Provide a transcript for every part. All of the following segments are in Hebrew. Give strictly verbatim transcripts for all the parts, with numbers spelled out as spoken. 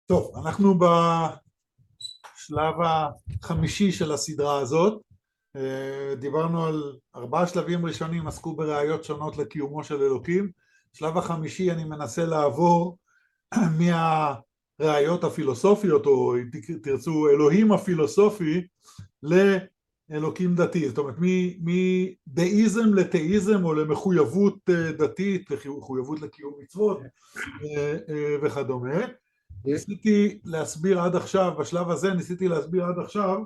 טוב, אנחנו בשלב החמישי של הסדרה הזאת. דיברנו על ארבעה שלבים ראשונים, עסקו בראיות שונות לקיומו של אלוקים. שלב החמישי אני מנסה לעבור מהראיות הפילוסופיות, או תרצו אלוהים הפילוסופי, לאלוקים דתי. זאת אומרת, מדאיזם לתאיזם, או למחויבות דתית, מחויבות לקיום מצוות וכדומה. ניסיתי להסביר עד עכשיו, בשלב הזה ניסיתי להסביר עד עכשיו,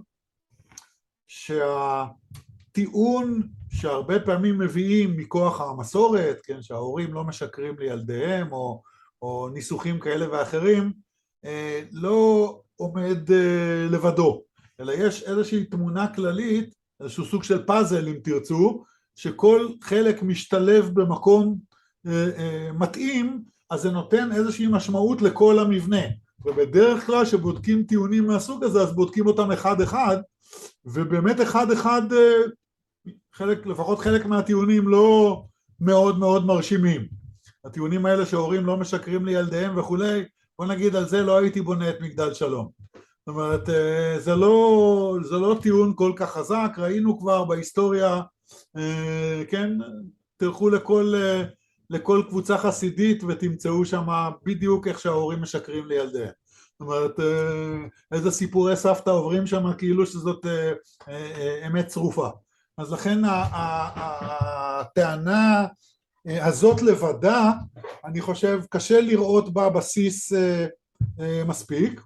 שהטיעון שהרבה פעמים מביאים מכוח המסורת, כן, שההורים לא משקרים לילדיהם, או, או ניסוחים כאלה ואחרים, לא עומד לבדו, אלא יש איזושהי תמונה כללית, איזשהו סוג של פאזל אם תרצו, שכל חלק משתלב במקום מתאים, אז זה נותן איזושהי משמעות לכל המבנה. ובדרך כלל שבודקים טיעונים מהסוג הזה, אז בודקים אותם אחד אחד, ובאמת אחד אחד, חלק, לפחות חלק מהטיעונים לא מאוד מאוד מרשימים. הטיעונים האלה שההורים לא משקרים לילדיהם וכולי, בוא נגיד על זה לא הייתי בונה את מגדל שלום. זאת אומרת, זה לא, זה לא טיעון כל כך חזק, ראינו כבר בהיסטוריה, כן, תלכו לכל... לכל קבוצה חסידית ותמצאו שם בדיוק איך שההורים משקרים לילדיהם. זאת אומרת, איזה סיפורי סבתא עוברים שם כאילו שזאת אמת צרופה. אז לכן הטענה הזאת לבדה, אני חושב, קשה לראות בה בסיס מספיק,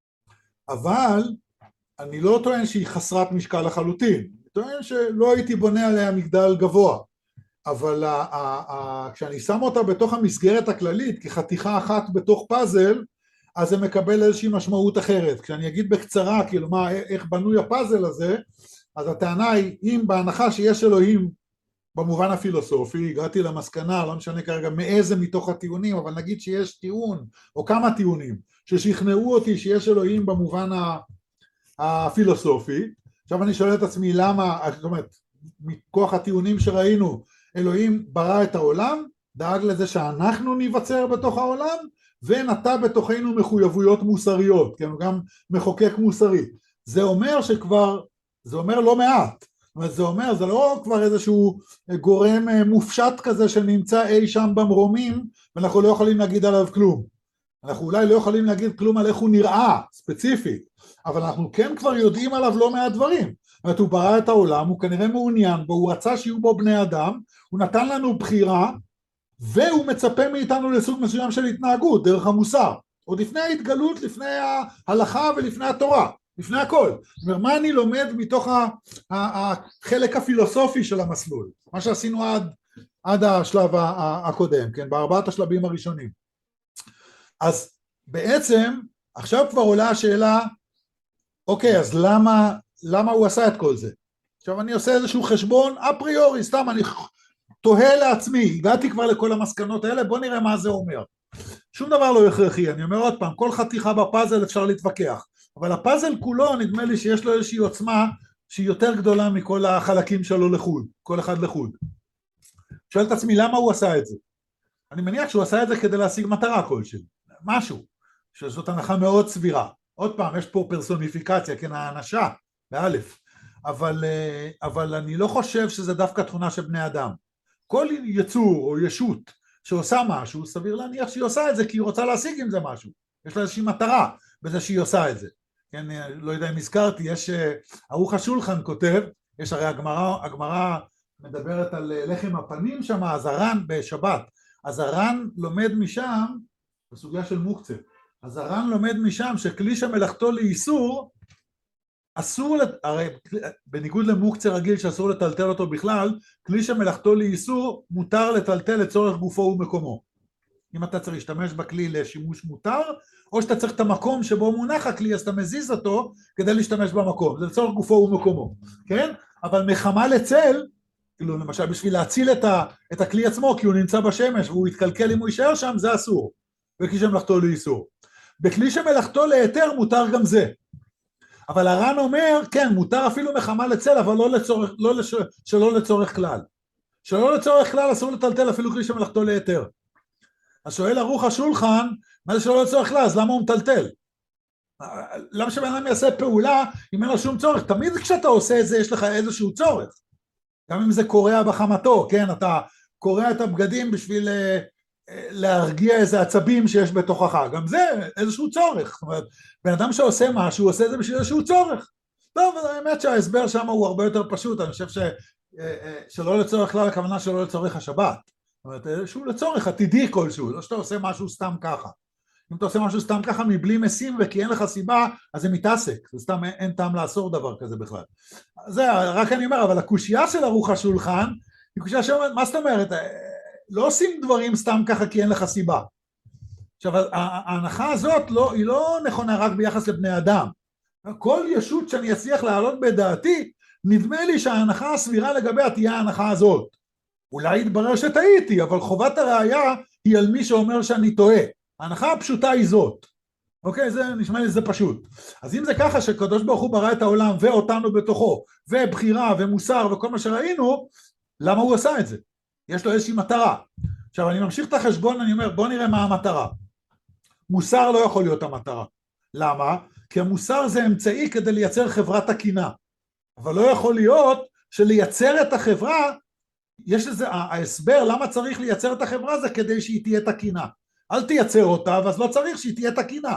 אבל אני לא טוען שהיא חסרת משקל לחלוטין. אני טוען שלא הייתי בונה עליה מגדל גבוה. אבל ה- ה- ה- כשאני שם אותה בתוך המסגרת הכללית, כחתיכה אחת בתוך פאזל, אז זה מקבל איזושהי משמעות אחרת. כשאני אגיד בקצרה, כאילו מה, איך בנוי הפאזל הזה, אז הטענה היא, אם בהנחה שיש אלוהים במובן הפילוסופי, הגעתי למסקנה, לא משנה כרגע מאיזה מתוך הטיעונים, אבל נגיד שיש טיעון, או כמה טיעונים, ששכנעו אותי שיש אלוהים במובן הפילוסופי, עכשיו אני שואל את עצמי למה, זאת אומרת, מכוח הטיעונים שראינו, אלוהים ברא את העולם, דאג לזה שאנחנו ניווצר בתוך העולם, ונטע בתוכנו מחויבויות מוסריות, כי הוא גם מחוקק מוסרי. זה אומר שכבר, זה אומר לא מעט, זה אומר, זה לא כבר איזשהו גורם מופשט כזה שנמצא אי שם במרומים, ואנחנו לא יכולים להגיד עליו כלום. אנחנו אולי לא יכולים להגיד כלום על איך הוא נראה, ספציפית, אבל אנחנו כן כבר יודעים עליו לא מעט דברים. זאת אומרת, הוא ברא את העולם, הוא כנראה מעוניין בו, הוא רצה שיהיו בו בני אדם, הוא נתן לנו בחירה, והוא מצפה מאיתנו לסוג מסוים של התנהגות, דרך המוסר. עוד לפני ההתגלות, לפני ההלכה ולפני התורה, לפני הכל. זאת אומרת, מה אני לומד מתוך החלק הפילוסופי של המסלול? מה שעשינו עד, עד השלב הקודם, כן? בארבעת השלבים הראשונים. אז בעצם, עכשיו כבר עולה השאלה, אוקיי, אז למה... למה הוא עשה את כל זה? עכשיו אני עושה איזשהו חשבון אפריורי, סתם אני תוהה לעצמי, הגעתי כבר לכל המסקנות האלה, בוא נראה מה זה אומר. שום דבר לא הכרחי, אני אומר עוד פעם, כל חתיכה בפאזל אפשר להתווכח, אבל הפאזל כולו נדמה לי שיש לו איזושהי עוצמה שהיא יותר גדולה מכל החלקים שלו לחוד, כל אחד לחוד. שואל את עצמי למה הוא עשה את זה? אני מניח שהוא עשה את זה כדי להשיג מטרה כלשהי, משהו, שזאת הנחה מאוד סבירה. עוד פעם, יש פה פרסוניפיקציה, כן, האנשה, באלף, אבל, אבל אני לא חושב שזה דווקא תכונה של בני אדם. כל יצור או ישות שעושה משהו, סביר להניח שהיא עושה את זה כי היא רוצה להשיג עם זה משהו. יש לה איזושהי מטרה בזה שהיא עושה את זה. כן, לא יודע אם הזכרתי, יש, ערוך השולחן כותב, יש הרי הגמרא, הגמרא מדברת על לחם הפנים שם, אז הר"ן בשבת, אז הר"ן לומד משם, בסוגיה של מוקצה, אז הר"ן לומד משם שכלי שמלאכתו לאיסור, אסור, הרי בניגוד למוקצה רגיל שאסור לטלטל אותו בכלל, כלי שמלאכתו לאיסור מותר לטלטל לצורך גופו ומקומו. אם אתה צריך להשתמש בכלי לשימוש מותר, או שאתה צריך את המקום שבו מונח הכלי, אז אתה מזיז אותו כדי להשתמש במקום, זה לצורך גופו ומקומו, כן? אבל מחמה לצל, כאילו למשל בשביל להציל את, ה, את הכלי עצמו, כי הוא נמצא בשמש והוא יתקלקל אם הוא יישאר שם, זה אסור, בכלי שמלאכתו לאיסור. בכלי שמלאכתו להיתר מותר גם זה. אבל הר"ן אומר, כן, מותר אפילו מחמה לצל, אבל לא לצורך, לא לש... שלא לצורך כלל. שלא לצורך כלל אסור לטלטל אפילו כלי שמלאכתו להיתר. אז שואל ערוך השולחן, מה זה שלא לצורך כלל, אז למה הוא מטלטל? למה שבן אדם יעשה פעולה אם אין לו שום צורך? תמיד כשאתה עושה את זה יש לך איזשהו צורך, גם אם זה קורע בחמתו, כן, אתה קורע את הבגדים בשביל להרגיע איזה עצבים שיש בתוכך, גם זה איזשהו צורך. זאת אומרת, בן אדם שעושה משהו, הוא עושה את זה בשביל איזשהו צורך. טוב, האמת שההסבר שם הוא הרבה יותר פשוט, אני חושב ש, שלא לצורך כלל הכוונה שלא לצורך השבת, זאת אומרת, שהוא לצורך עתידי כלשהו, לא שאתה עושה משהו סתם ככה. אם אתה עושה משהו סתם ככה מבלי משים וכי אין לך סיבה, אז זה מתעסק, זה סתם אין, אין טעם לאסור דבר כזה בכלל. זה רק אני אומר, אבל הקושייה של ערוך השולחן, היא קושייה שאומרת, מה זאת אומרת? לא עושים דברים סתם ככה כי אין לך סיבה. עכשיו, ההנחה הזאת לא, היא לא נכונה רק ביחס לבני אדם. כל ישות שאני אצליח להעלות בדעתי, נדמה לי שההנחה הסבירה לגביה תהיה ההנחה הזאת. אולי יתברר שטעיתי, אבל חובת הראייה היא על מי שאומר שאני טועה. ההנחה הפשוטה היא זאת. אוקיי, זה נשמע לי זה פשוט. אז אם זה ככה שקדוש ברוך הוא ברא את העולם ואותנו בתוכו, ובחירה ומוסר וכל מה שראינו, למה הוא עשה את זה? יש לו איזושהי מטרה. עכשיו אני ממשיך את החשבון, אני אומר בוא נראה מה המטרה. מוסר לא יכול להיות המטרה. למה? כי המוסר זה אמצעי כדי לייצר חברה תקינה. אבל לא יכול להיות שלייצר את החברה, יש לזה, ההסבר למה צריך לייצר את החברה זה כדי שהיא תהיה תקינה. אל תייצר אותה, אז לא צריך שהיא תהיה תקינה.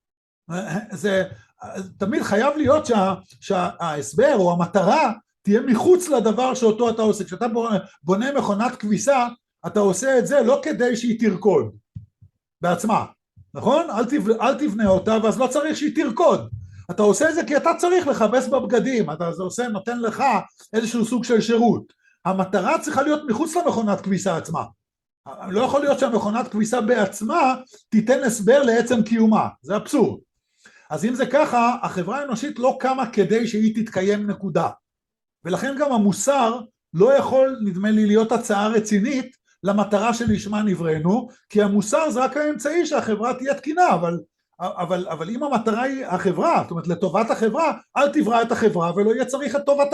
זה תמיד חייב להיות שה, שההסבר או המטרה תהיה מחוץ לדבר שאותו אתה עושה. כשאתה בונה מכונת כביסה, אתה עושה את זה לא כדי שהיא תרקוד בעצמה, נכון? אל תבנה, אל תבנה אותה, ואז לא צריך שהיא תרקוד. אתה עושה את זה כי אתה צריך לכבס בבגדים, אתה עושה, נותן לך איזשהו סוג של שירות. המטרה צריכה להיות מחוץ למכונת כביסה עצמה. לא יכול להיות שהמכונת כביסה בעצמה תיתן הסבר לעצם קיומה, זה אבסורד. אז אם זה ככה, החברה האנושית לא קמה כדי שהיא תתקיים נקודה. ולכן גם המוסר לא יכול, נדמה לי, להיות הצעה רצינית למטרה שלשמה נבראנו, כי המוסר זה רק האמצעי שהחברה תהיה תקינה, אבל, אבל, אבל אם המטרה היא החברה, זאת אומרת לטובת החברה, אל תברא את החברה ולא יהיה צריך את טובתה.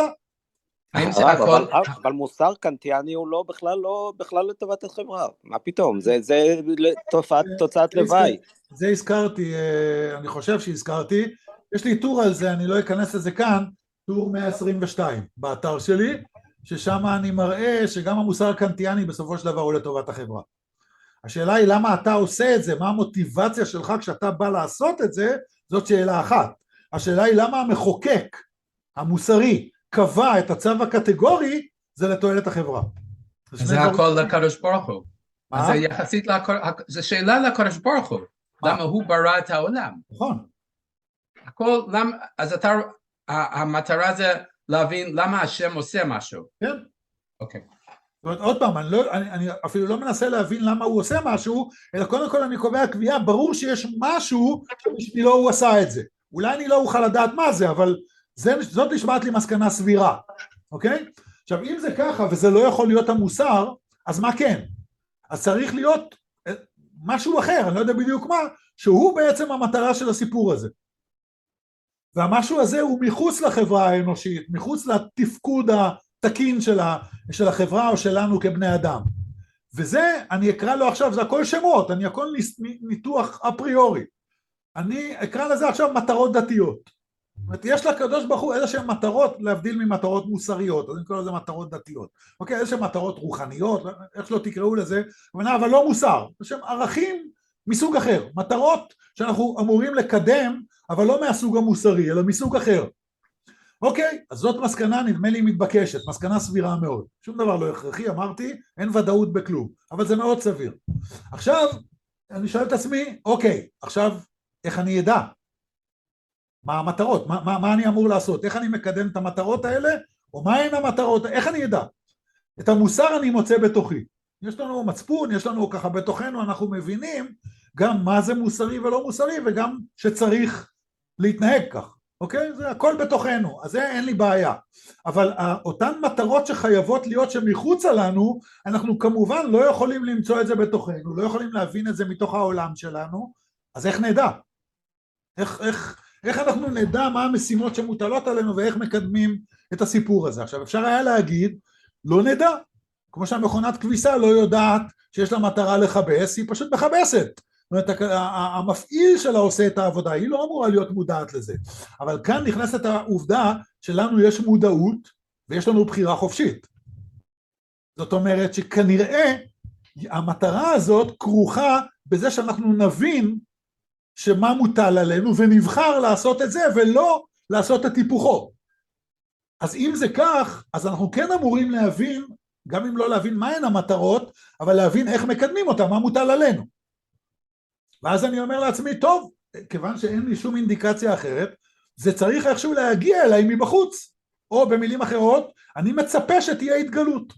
אבל מוסר קנטיאני הוא לא בכלל לא בכלל לטובת החברה, מה פתאום, זה זה תוצאת לוואי. זה הזכרתי, אני חושב שהזכרתי, יש לי טור על זה, אני לא אכנס לזה כאן, טור מאה עשרים ושתיים באתר שלי, ששם אני מראה שגם המוסר הקנטיאני בסופו של דבר הוא לטובת החברה. השאלה היא למה אתה עושה את זה, מה המוטיבציה שלך כשאתה בא לעשות את זה, זאת שאלה אחת. השאלה היא למה המחוקק המוסרי קבע את הצו הקטגורי, זה לתועלת החברה. זה הכל לקדוש ברוך הוא. זה יחסית, זה שאלה לקדוש ברוך הוא, למה הוא ברא את העולם. נכון. הכל, אז אתה, המטרה זה להבין למה השם עושה משהו. כן. אוקיי. זאת אומרת, עוד פעם, אני, לא, אני, אני אפילו לא מנסה להבין למה הוא עושה משהו, אלא קודם כל אני קובע קביעה, ברור שיש משהו שבשבילו הוא עשה את זה. אולי אני לא אוכל לדעת מה זה, אבל זה, זאת נשמעת לי מסקנה סבירה, אוקיי? עכשיו, אם זה ככה וזה לא יכול להיות המוסר, אז מה כן? אז צריך להיות משהו אחר, אני לא יודע בדיוק מה, שהוא בעצם המטרה של הסיפור הזה. והמשהו הזה הוא מחוץ לחברה האנושית, מחוץ לתפקוד התקין של, ה, של החברה או שלנו כבני אדם. וזה, אני אקרא לו עכשיו, זה הכל שמות, אני הכל ניתוח אפריורי. אני אקרא לזה עכשיו מטרות דתיות. זאת אומרת, יש לקדוש ברוך הוא איזה שהן מטרות, להבדיל ממטרות מוסריות, אז אני קורא לזה מטרות דתיות. אוקיי, איזה שהן מטרות רוחניות, איך שלא תקראו לזה, אבל לא מוסר, יש שם ערכים מסוג אחר, מטרות שאנחנו אמורים לקדם, אבל לא מהסוג המוסרי, אלא מסוג אחר. אוקיי, אז זאת מסקנה נדמה לי מתבקשת, מסקנה סבירה מאוד. שום דבר לא הכרחי, אמרתי, אין ודאות בכלום, אבל זה מאוד סביר. עכשיו, אני שואל את עצמי, אוקיי, עכשיו, איך אני אדע? מה המטרות? מה, מה, מה אני אמור לעשות? איך אני מקדם את המטרות האלה? או מה הן המטרות? איך אני אדע? את המוסר אני מוצא בתוכי. יש לנו מצפון, יש לנו ככה בתוכנו, אנחנו מבינים גם מה זה מוסרי ולא מוסרי, וגם שצריך להתנהג כך. אוקיי? זה הכל בתוכנו, אז זה אין לי בעיה. אבל אותן מטרות שחייבות להיות שמחוצה לנו, אנחנו כמובן לא יכולים למצוא את זה בתוכנו, לא יכולים להבין את זה מתוך העולם שלנו, אז איך נדע? איך, איך, איך אנחנו נדע מה המשימות שמוטלות עלינו ואיך מקדמים את הסיפור הזה? עכשיו אפשר היה להגיד, לא נדע, כמו שהמכונת כביסה לא יודעת שיש לה מטרה לחבס, היא פשוט מחבסת. זאת אומרת, המפעיל שלה עושה את העבודה, היא לא אמורה להיות מודעת לזה. אבל כאן נכנסת העובדה שלנו יש מודעות, ויש לנו בחירה חופשית. זאת אומרת שכנראה המטרה הזאת כרוכה בזה שאנחנו נבין שמה מוטל עלינו, ונבחר לעשות את זה, ולא לעשות את היפוכו. אז אם זה כך, אז אנחנו כן אמורים להבין, גם אם לא להבין מהן המטרות, אבל להבין איך מקדמים אותה, מה מוטל עלינו. ואז אני אומר לעצמי, טוב, כיוון שאין לי שום אינדיקציה אחרת, זה צריך איכשהו להגיע אליי מבחוץ, או במילים אחרות, אני מצפה שתהיה התגלות.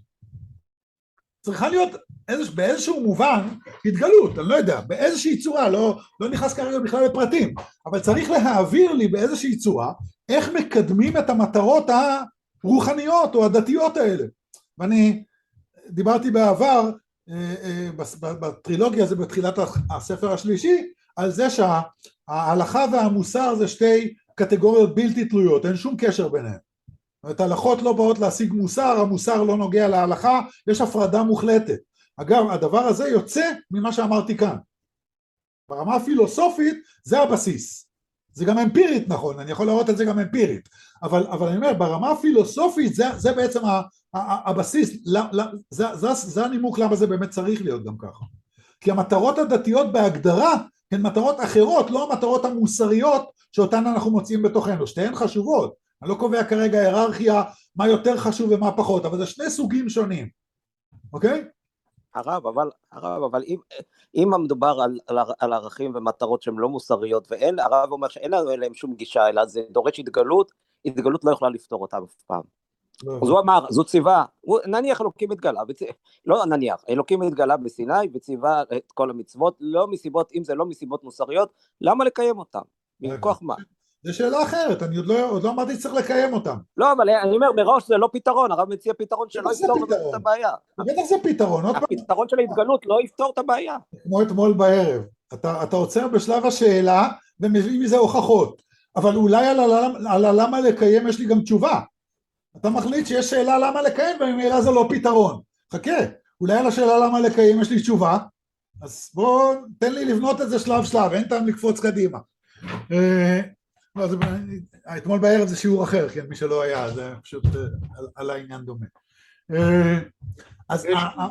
צריכה להיות איזוש, באיזשהו מובן התגלות, אני לא יודע, באיזושהי צורה, לא, לא נכנס כרגע בכלל לפרטים, אבל צריך להעביר לי באיזושהי צורה, איך מקדמים את המטרות הרוחניות או הדתיות האלה. ואני דיברתי בעבר, בטרילוגיה הזה בתחילת הספר השלישי, על זה שההלכה והמוסר זה שתי קטגוריות בלתי תלויות, אין שום קשר ביניהן. זאת אומרת, ההלכות לא באות להשיג מוסר, המוסר לא נוגע להלכה, יש הפרדה מוחלטת. אגב, הדבר הזה יוצא ממה שאמרתי כאן. ברמה הפילוסופית זה הבסיס. זה גם אמפירית נכון, אני יכול לראות את זה גם אמפירית. אבל, אבל אני אומר, ברמה הפילוסופית זה, זה בעצם ה, ה, הבסיס, זה, זה, זה, זה הנימוק למה זה באמת צריך להיות גם ככה. כי המטרות הדתיות בהגדרה הן מטרות אחרות, לא המטרות המוסריות שאותן אנחנו מוצאים בתוכנו, שתיהן חשובות. אני לא קובע כרגע היררכיה מה יותר חשוב ומה פחות, אבל זה שני סוגים שונים, אוקיי? הרב, אבל, הרב, אבל אם, אם מדובר על, על, על ערכים ומטרות שהן לא מוסריות, ואין, הרב אומר שאין לנו אליהם שום גישה, אלא זה דורש התגלות, התגלות לא יכולה לפתור אותם אף פעם. לא. אז הוא אמר, זו ציווה, הוא, נניח אלוקים התגלה, בצ... לא נניח, אלוקים התגלה בסיני, וציווה את כל המצוות, לא מסיבות, אם זה לא מסיבות מוסריות, למה לקיים אותם? מכוח מה? זה שאלה אחרת, אני עוד לא, עוד לא אמרתי שצריך לקיים אותם. לא, אבל אני אומר, מראש זה לא פתרון, הרב מציע פתרון שלא יפתור את הבעיה. בטח זה פתרון. הפתרון של ההתגלות לא יפתור את הבעיה. כמו אתמול בערב, אתה, אתה עוצר בשלב השאלה ומביא מזה הוכחות, אבל אולי על, על, על למה לקיים יש לי גם תשובה. אתה מחליט שיש שאלה למה לקיים, וממילא זה לא פתרון. חכה, אולי על השאלה למה לקיים יש לי תשובה, אז בוא תן לי לבנות את זה שלב שלב, אין טעם לקפוץ קדימה. לא, זה, אתמול בערב זה שיעור אחר, כן, מי שלא היה, זה פשוט על, על העניין דומה. אז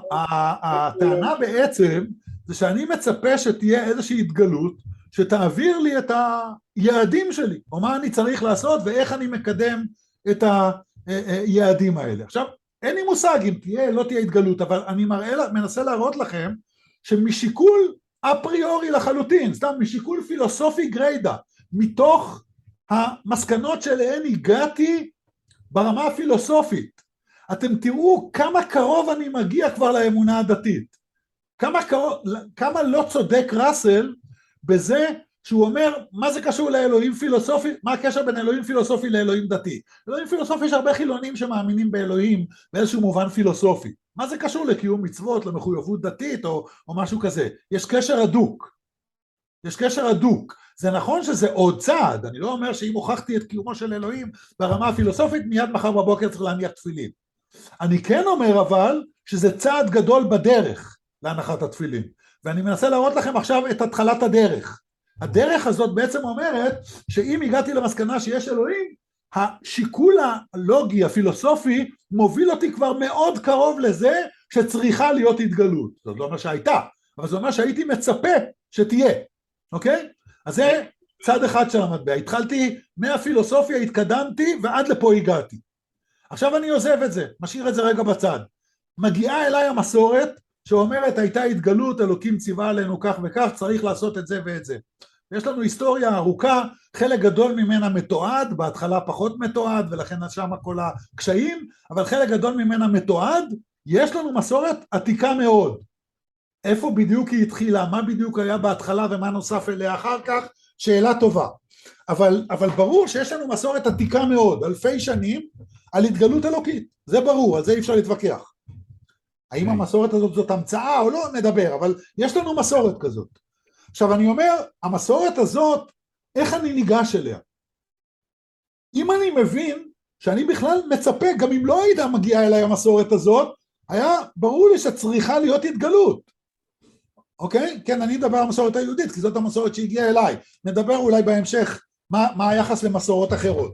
הטענה בעצם זה שאני מצפה שתהיה איזושהי התגלות שתעביר לי את היעדים שלי, או מה אני צריך לעשות ואיך אני מקדם את היעדים האלה. עכשיו, אין לי מושג אם תהיה, לא תהיה התגלות, אבל אני מראה, מנסה להראות לכם שמשיקול אפריורי לחלוטין, סתם משיקול פילוסופי גריידה, מתוך המסקנות שלהן הגעתי ברמה הפילוסופית, אתם תראו כמה קרוב אני מגיע כבר לאמונה הדתית, כמה, קרוב, כמה לא צודק ראסל בזה שהוא אומר מה זה קשור לאלוהים פילוסופי, מה הקשר בין אלוהים פילוסופי לאלוהים דתי. אלוהים פילוסופי יש הרבה חילונים שמאמינים באלוהים באיזשהו מובן פילוסופי, מה זה קשור לקיום מצוות, למחויבות דתית או, או משהו כזה. יש קשר הדוק, יש קשר הדוק. זה נכון שזה עוד צעד, אני לא אומר שאם הוכחתי את קיומו של אלוהים ברמה הפילוסופית מיד מחר בבוקר צריך להניח תפילין. אני כן אומר אבל שזה צעד גדול בדרך להנחת התפילין, ואני מנסה להראות לכם עכשיו את התחלת הדרך. הדרך הזאת בעצם אומרת שאם הגעתי למסקנה שיש אלוהים, השיקול הלוגי הפילוסופי מוביל אותי כבר מאוד קרוב לזה שצריכה להיות התגלות. זאת לא אומר שהייתה, אבל זה אומר שהייתי מצפה שתהיה, אוקיי? אז זה צד אחד של המטבע, התחלתי מהפילוסופיה, התקדמתי ועד לפה הגעתי. עכשיו אני עוזב את זה, משאיר את זה רגע בצד. מגיעה אליי המסורת שאומרת הייתה התגלות, אלוקים ציווה עלינו כך וכך, צריך לעשות את זה ואת זה. יש לנו היסטוריה ארוכה, חלק גדול ממנה מתועד, בהתחלה פחות מתועד ולכן שם כל הקשיים, אבל חלק גדול ממנה מתועד, יש לנו מסורת עתיקה מאוד. איפה בדיוק היא התחילה, מה בדיוק היה בהתחלה ומה נוסף אליה אחר כך, שאלה טובה. אבל, אבל ברור שיש לנו מסורת עתיקה מאוד, אלפי שנים, על התגלות אלוקית. זה ברור, על זה אי אפשר להתווכח. האם המסורת הזאת זאת המצאה או לא, נדבר, אבל יש לנו מסורת כזאת. עכשיו אני אומר, המסורת הזאת, איך אני ניגש אליה? אם אני מבין שאני בכלל מצפה, גם אם לא הייתה מגיעה אליי המסורת הזאת, היה ברור לי שצריכה להיות התגלות. אוקיי? כן, אני מדבר על המסורת היהודית, כי זאת המסורת שהגיעה אליי. נדבר אולי בהמשך מה, מה היחס למסורות אחרות.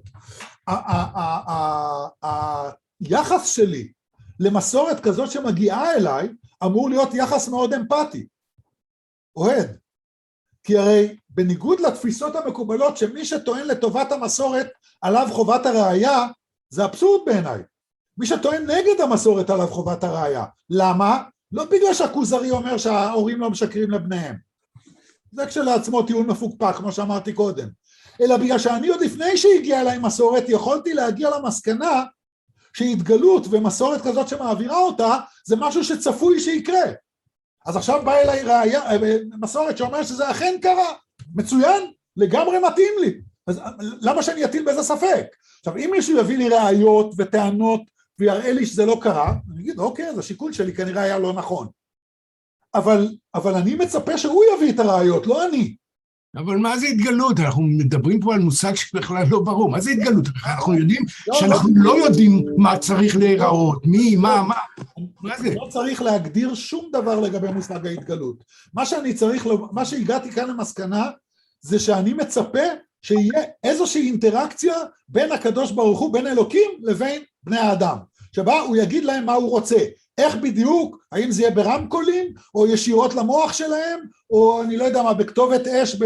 היחס שלי למסורת כזאת שמגיעה אליי, אמור להיות יחס מאוד אמפתי. אוהד. כי הרי בניגוד לתפיסות המקובלות שמי שטוען לטובת המסורת עליו חובת הראייה, זה אבסורד בעיניי. מי שטוען נגד המסורת עליו חובת הראייה. למה? לא בגלל שהכוזרי אומר שההורים לא משקרים לבניהם. זה כשלעצמו טיעון מפוקפק, כמו שאמרתי קודם. אלא בגלל שאני עוד לפני שהגיעה אליי מסורת, יכולתי להגיע למסקנה שהתגלות ומסורת כזאת שמעבירה אותה, זה משהו שצפוי שיקרה. אז עכשיו בא אליי ראייה, מסורת שאומר שזה אכן קרה. מצוין, לגמרי מתאים לי. אז למה שאני אטיל בזה ספק? עכשיו, אם מישהו יביא לי ראיות וטענות ויראה לי שזה לא קרה, אני אגיד, אוקיי, אז השיקול שלי כנראה היה לא נכון. אבל, אבל אני מצפה שהוא יביא את הראיות, לא אני. אבל מה זה התגלות? אנחנו מדברים פה על מושג שבכלל לא ברור. מה זה התגלות? אנחנו יודעים שאנחנו לא יודעים מה צריך להיראות, מי, מה, מה, מה זה? לא צריך להגדיר שום דבר לגבי מושג ההתגלות. מה שאני צריך, מה שהגעתי כאן למסקנה, זה שאני מצפה שיהיה איזושהי אינטראקציה בין הקדוש ברוך הוא, בין אלוקים לבין בני האדם, שבה הוא יגיד להם מה הוא רוצה. איך בדיוק, האם זה יהיה ברמקולים, או ישירות למוח שלהם, או אני לא יודע מה, בכתובת אש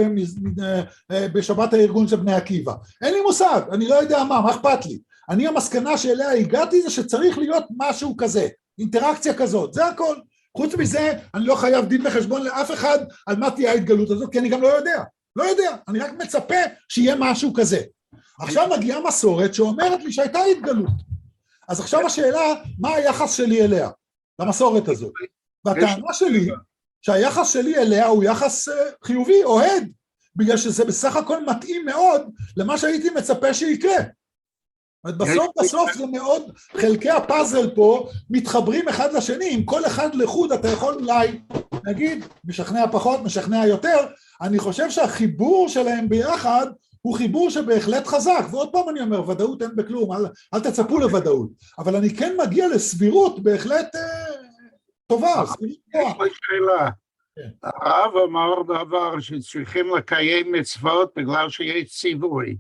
בשבת הארגון של בני עקיבא. אין לי מושג, אני לא יודע מה, מה אכפת לי. אני המסקנה שאליה הגעתי זה שצריך להיות משהו כזה, אינטראקציה כזאת, זה הכל. חוץ מזה, אני לא חייב דין וחשבון לאף אחד על מה תהיה ההתגלות הזאת, כי אני גם לא יודע. לא יודע, אני רק מצפה שיהיה משהו כזה. עכשיו מגיעה מסורת שאומרת לי שהייתה התגלות. אז עכשיו השאלה, מה היחס שלי אליה, למסורת הזאת? והטענה שלי, שהיחס שלי אליה הוא יחס חיובי, אוהד, בגלל שזה בסך הכל מתאים מאוד למה שהייתי מצפה שיקרה. בסוף בסוף זה מאוד, חלקי הפאזל פה מתחברים אחד לשני, עם כל אחד לחוד אתה יכול אולי, נגיד, משכנע פחות, משכנע יותר, אני חושב שהחיבור שלהם ביחד, הוא חיבור שבהחלט חזק, ועוד פעם אני אומר, ודאות אין בכלום, אל, אל תצפו לוודאות, אבל אני כן מגיע לסבירות בהחלט אה, טובה. יש לי שאלה, הרב אמר דבר שצריכים לקיים מצוות בגלל שיש ציווי,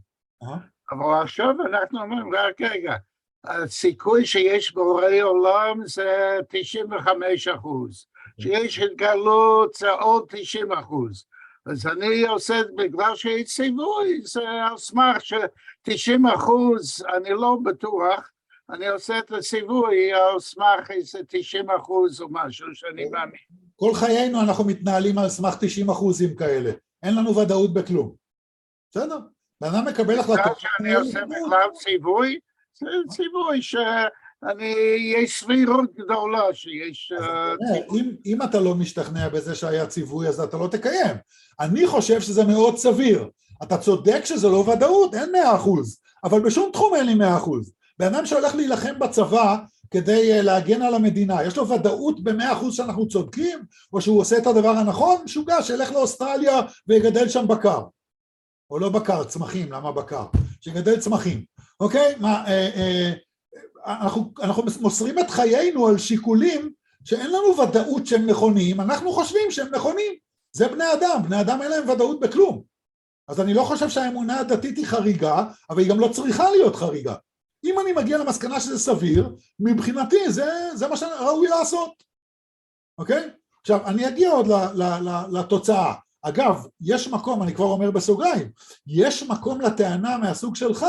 אבל עכשיו אנחנו אומרים, רק רגע, הסיכוי שיש בורא עולם זה תשעים וחמישה אחוז, שיש התגלות זה עוד תשעים אחוז, אז אני עושה בגלל שיש ציווי, זה על סמך ש-תשעים אחוז, אני לא בטוח, אני עושה את הציווי על סמך איזה תשעים אחוז או משהו שאני מאמין. כל חיינו אנחנו מתנהלים על סמך תשעים אחוזים כאלה, אין לנו ודאות בכלום. בסדר? ואני מקבל החלטות. שאני עושה בגלל ציווי, זה ציווי שאני, יש סבירות גדולה שיש... אם, אם אתה לא משתכנע בזה שהיה ציווי, אז אתה לא תקיים. אני חושב שזה מאוד סביר. אתה צודק שזה לא ודאות, אין מאה אחוז, אבל בשום תחום אין לי מאה אחוז. באדם שהולך להילחם בצבא כדי להגן על המדינה, יש לו ודאות במאה אחוז שאנחנו צודקים, או שהוא עושה את הדבר הנכון, משוגע, שילך לאוסטרליה ויגדל שם בקר. או לא בקר, צמחים, למה בקר? שיגדל צמחים. אוקיי? מה, אה, אה, אנחנו, אנחנו מוסרים את חיינו על שיקולים שאין לנו ודאות שהם נכונים, אנחנו חושבים שהם נכונים. זה בני אדם, בני אדם אין להם ודאות בכלום. אז אני לא חושב שהאמונה הדתית היא חריגה, אבל היא גם לא צריכה להיות חריגה. אם אני מגיע למסקנה שזה סביר, מבחינתי זה, זה מה שראוי לעשות. אוקיי? עכשיו, אני אגיע עוד ל, ל, ל, לתוצאה. אגב, יש מקום, אני כבר אומר בסוגריים, יש מקום לטענה מהסוג שלך,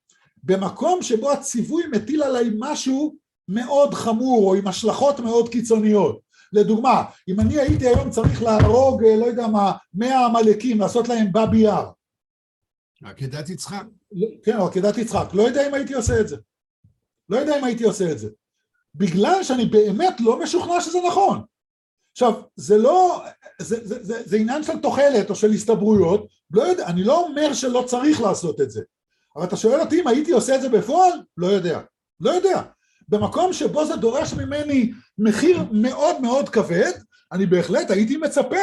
במקום שבו הציווי מטיל עליי משהו מאוד חמור, או עם השלכות מאוד קיצוניות. לדוגמה, אם אני הייתי היום צריך להרוג, לא יודע מה, מאה עמלקים, לעשות להם בבי יער. עקדת יצחק. כן, עקדת יצחק. לא יודע אם הייתי עושה את זה. לא יודע אם הייתי עושה את זה. בגלל שאני באמת לא משוכנע שזה נכון. עכשיו, זה לא, זה, זה, זה, זה עניין של תוחלת או של הסתברויות, לא יודע, אני לא אומר שלא צריך לעשות את זה. אבל אתה שואל אותי אם הייתי עושה את זה בפועל? לא יודע. לא יודע. במקום שבו זה דורש ממני מחיר מאוד מאוד כבד, אני בהחלט הייתי מצפה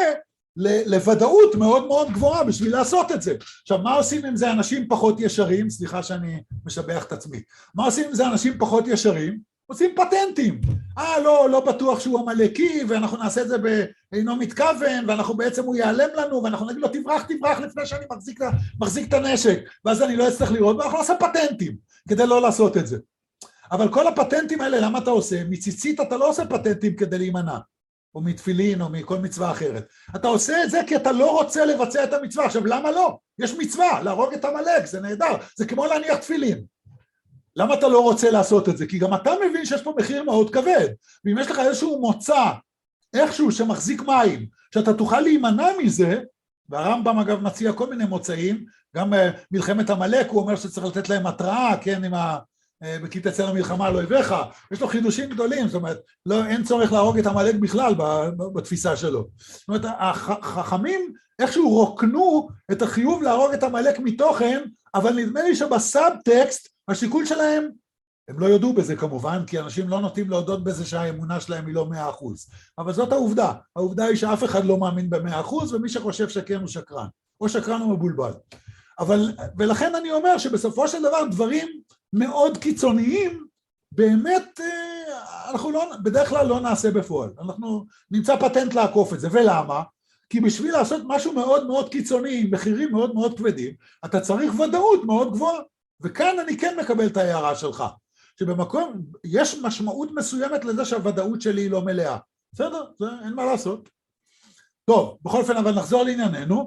לוודאות מאוד מאוד גבוהה בשביל לעשות את זה. עכשיו, מה עושים אם זה אנשים פחות ישרים? סליחה שאני משבח את עצמי. מה עושים אם זה אנשים פחות ישרים? עושים פטנטים. אה, לא, לא בטוח שהוא עמלקי, ואנחנו נעשה את זה באינו מתכוון, ואנחנו בעצם הוא ייעלם לנו, ואנחנו נגיד לו, תברח, תברח לפני שאני מחזיק, מחזיק את הנשק, ואז אני לא אצטרך לראות, ואנחנו נעשה פטנטים, כדי לא לעשות את זה. אבל כל הפטנטים האלה, למה אתה עושה? מציצית אתה לא עושה פטנטים כדי להימנע, או מתפילין, או מכל מצווה אחרת. אתה עושה את זה כי אתה לא רוצה לבצע את המצווה. עכשיו, למה לא? יש מצווה, להרוג את עמלק, זה נהדר, זה כמו להניח תפילין. למה אתה לא רוצה לעשות את זה? כי גם אתה מבין שיש פה מחיר מאוד כבד, ואם יש לך איזשהו מוצא, איכשהו שמחזיק מים, שאתה תוכל להימנע מזה, והרמב"ם אגב מציע כל מיני מוצאים, גם מלחמת עמלק, הוא אומר שצריך לתת להם התראה, כן, עם ה... כי תצא למלחמה לא אויביך, יש לו חידושים גדולים, זאת אומרת, לא, אין צורך להרוג את עמלק בכלל בתפיסה שלו. זאת אומרת, החכמים איכשהו רוקנו את החיוב להרוג את עמלק מתוכן, אבל נדמה לי שבסאב-טקסט, השיקול שלהם, הם לא יודעו בזה כמובן, כי אנשים לא נוטים להודות בזה שהאמונה שלהם היא לא מאה אחוז. אבל זאת העובדה. העובדה היא שאף אחד לא מאמין ב-מאה אחוז, ומי שחושב שכן הוא שקרן, או שקרן הוא מבולבל. אבל, ולכן אני אומר שבסופו של דבר דברים מאוד קיצוניים, באמת אנחנו לא, בדרך כלל לא נעשה בפועל. אנחנו נמצא פטנט לעקוף את זה. ולמה? כי בשביל לעשות משהו מאוד מאוד קיצוני, עם מחירים מאוד מאוד כבדים, אתה צריך ודאות מאוד גבוהה. וכאן אני כן מקבל את ההערה שלך, שבמקום, יש משמעות מסוימת לזה שהוודאות שלי היא לא מלאה. בסדר? זה אין מה לעשות. טוב, בכל אופן, אבל נחזור לענייננו.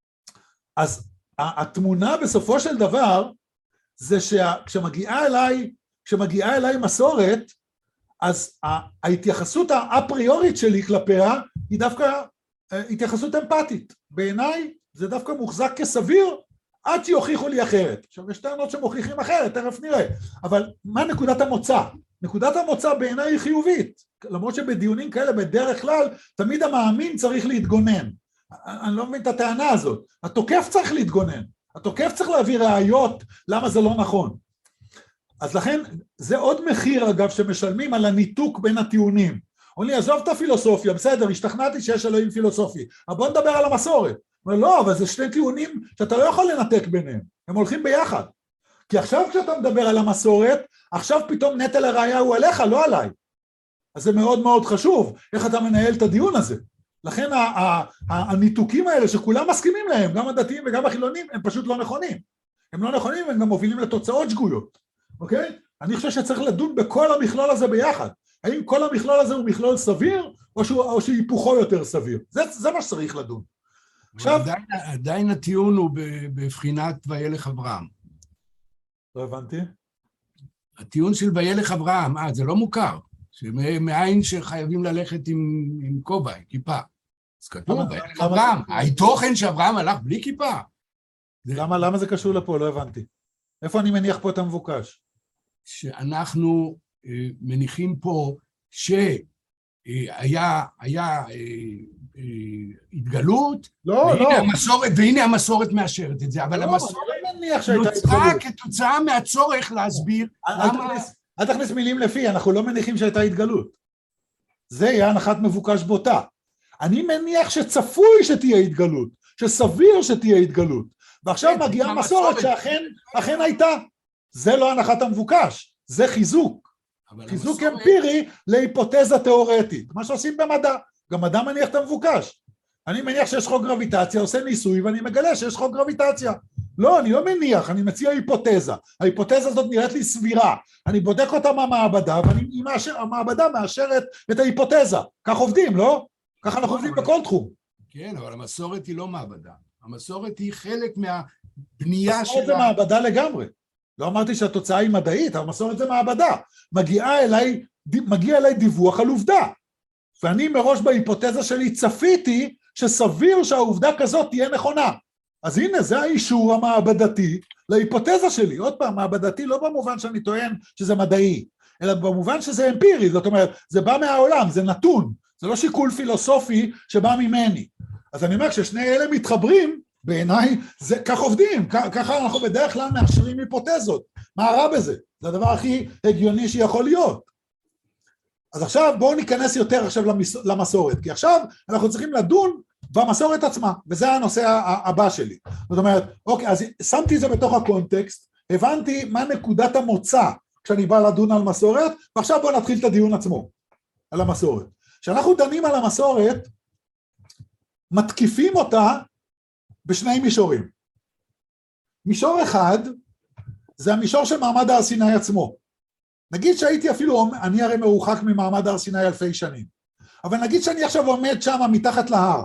אז התמונה בסופו של דבר, זה שכשמגיעה אליי, כשמגיעה אליי מסורת, אז ההתייחסות האפריורית שלי כלפיה, היא דווקא התייחסות אמפתית. בעיניי זה דווקא מוחזק כסביר, עד שיוכיחו לי אחרת. עכשיו, יש טענות שמוכיחים אחרת, תכף נראה. אבל מה נקודת המוצא? נקודת המוצא בעיניי היא חיובית. למרות שבדיונים כאלה בדרך כלל, תמיד המאמין צריך להתגונן. אני לא מבין את הטענה הזאת. התוקף צריך להתגונן. התוקף צריך להביא ראיות למה זה לא נכון. אז לכן, זה עוד מחיר אגב שמשלמים על הניתוק בין הטיעונים. אומרים לי, עזוב את הפילוסופיה, בסדר, השתכנעתי שיש אלוהים פילוסופי. אבל בוא נדבר על המסורת. אומר, לא, אבל זה שני טיעונים שאתה לא יכול לנתק ביניהם. הם הולכים ביחד. כי עכשיו כשאתה מדבר על המסורת, עכשיו פתאום נטל הראייה הוא עליך, לא עליי. אז זה מאוד מאוד חשוב, איך אתה מנהל את הדיון הזה. לכן הניתוקים האלה שכולם מסכימים להם, גם הדתיים וגם החילונים, הם פשוט לא נכונים. הם לא נכונים, הם גם מובילים לתוצאות שגויות. אוקיי? אני חושב שצריך לדון בכל המכלול הזה ביחד. האם כל המכלול הזה הוא מכלול סביר, או שהוא, או שהיפוכו יותר סביר? זה, זה מה שצריך לדון. עכשיו... עדיין, עדיין הטיעון הוא בבחינת וילך אברהם. לא הבנתי. הטיעון של וילך אברהם, אה, זה לא מוכר. שמעין שחייבים ללכת עם, עם כובע, עם כיפה. אז כתוב, וילך אברהם. התוכן שאברהם הלך בלי כיפה. למה, למה זה קשור לפה? לא הבנתי. איפה אני מניח פה את המבוקש? שאנחנו אה, מניחים פה שהיה היה, אה, אה, התגלות, לא, והנה, לא. המסורת, והנה המסורת מאשרת את זה, אבל לא, המסורת נוצרה כתוצאה מהצורך להסביר אל, למה... אל, תכניס, אל תכניס מילים לפי, אנחנו לא מניחים שהייתה התגלות. זה יהיה הנחת מבוקש בוטה. אני מניח שצפוי שתהיה התגלות, שסביר שתהיה התגלות. ועכשיו מגיעה מסורת שאכן אכן הייתה. זה לא הנחת המבוקש, זה חיזוק. חיזוק המסורת... אמפירי להיפותזה תיאורטית. מה שעושים במדע, גם מדע מניח את המבוקש. אני מניח שיש חוק גרביטציה, עושה ניסוי ואני מגלה שיש חוק גרביטציה. לא, אני לא מניח, אני מציע היפותזה. ההיפותזה הזאת נראית לי סבירה. אני בודק אותה מהמעבדה, והמעבדה מאשרת את ההיפותזה. כך עובדים, לא? ככה אנחנו עובדים בכל תחום. כן, אבל המסורת היא לא מעבדה. המסורת היא חלק מהבנייה שלה. מסורת זה מעבדה לגמרי. לא אמרתי שהתוצאה היא מדעית, אבל מסורת זה מעבדה. מגיעה אליי, מגיע אליי דיווח על עובדה. ואני מראש בהיפותזה שלי צפיתי שסביר שהעובדה כזאת תהיה נכונה. אז הנה, זה האישור המעבדתי להיפותזה שלי. עוד פעם, מעבדתי לא במובן שאני טוען שזה מדעי, אלא במובן שזה אמפירי. זאת אומרת, זה בא מהעולם, זה נתון. זה לא שיקול פילוסופי שבא ממני. אז אני אומר, כששני אלה מתחברים, בעיניי, זה, כך עובדים, ככה אנחנו בדרך כלל מאשרים היפותזות. מה רע בזה? זה הדבר הכי הגיוני שיכול להיות. אז עכשיו בואו ניכנס יותר עכשיו למסורת, כי עכשיו אנחנו צריכים לדון במסורת עצמה, וזה הנושא הבא שלי. זאת אומרת, אוקיי, אז שמתי את זה בתוך הקונטקסט, הבנתי מה נקודת המוצא כשאני בא לדון על מסורת, ועכשיו בואו נתחיל את הדיון עצמו, על המסורת. כשאנחנו דנים על המסורת, מתקיפים אותה בשני מישורים. מישור אחד, זה המישור של מעמד הר סיני עצמו. נגיד שהייתי אפילו, אני הרי מרוחק ממעמד הר סיני אלפי שנים, אבל נגיד שאני עכשיו עומד שם מתחת להר,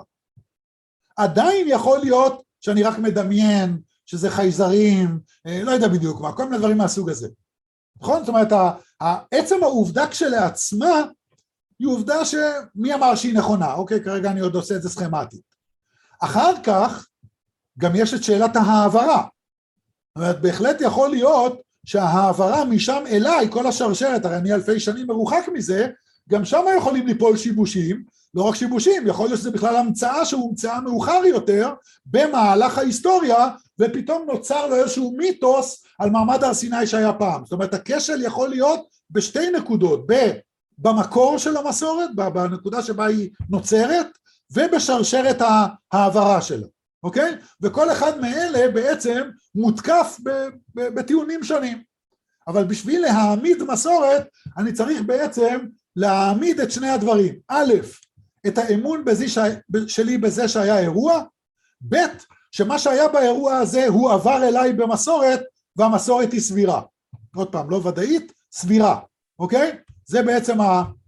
עדיין יכול להיות שאני רק מדמיין, שזה חייזרים, לא יודע בדיוק מה, כל מיני דברים מהסוג הזה. נכון? זאת אומרת, עצם העובדה כשלעצמה, היא עובדה שמי אמר שהיא נכונה, אוקיי, כרגע אני עוד עושה את זה סכמטית. אחר כך, גם יש את שאלת העברה. זאת אומרת, בהחלט יכול להיות שהעברה משם אליי, כל השרשרת, הרי אני אלפי שנים מרוחק מזה, גם שם יכולים ליפול שיבושים, לא רק שיבושים, יכול להיות שזה בכלל המצאה שהוא המצאה מאוחר יותר, במהלך ההיסטוריה, ופתאום נוצר לו איזשהו מיתוס על מעמד הר סיני שהיה פעם. זאת אומרת, הכשל יכול להיות בשתי נקודות, במקור של המסורת, בנקודה שבה היא נוצרת, ובשרשרת העברה שלה, אוקיי? וכל אחד מאלה בעצם מותקף בטיעונים שונים. אבל בשביל להעמיד מסורת, אני צריך בעצם להעמיד את שני הדברים. א', את האמון בזה ש... שלי בזה שהיה אירוע, ב', שמה שהיה באירוע הזה הוא עבר אליי במסורת, והמסורת היא סבירה. עוד פעם, לא ודאית, סבירה, אוקיי? זה בעצם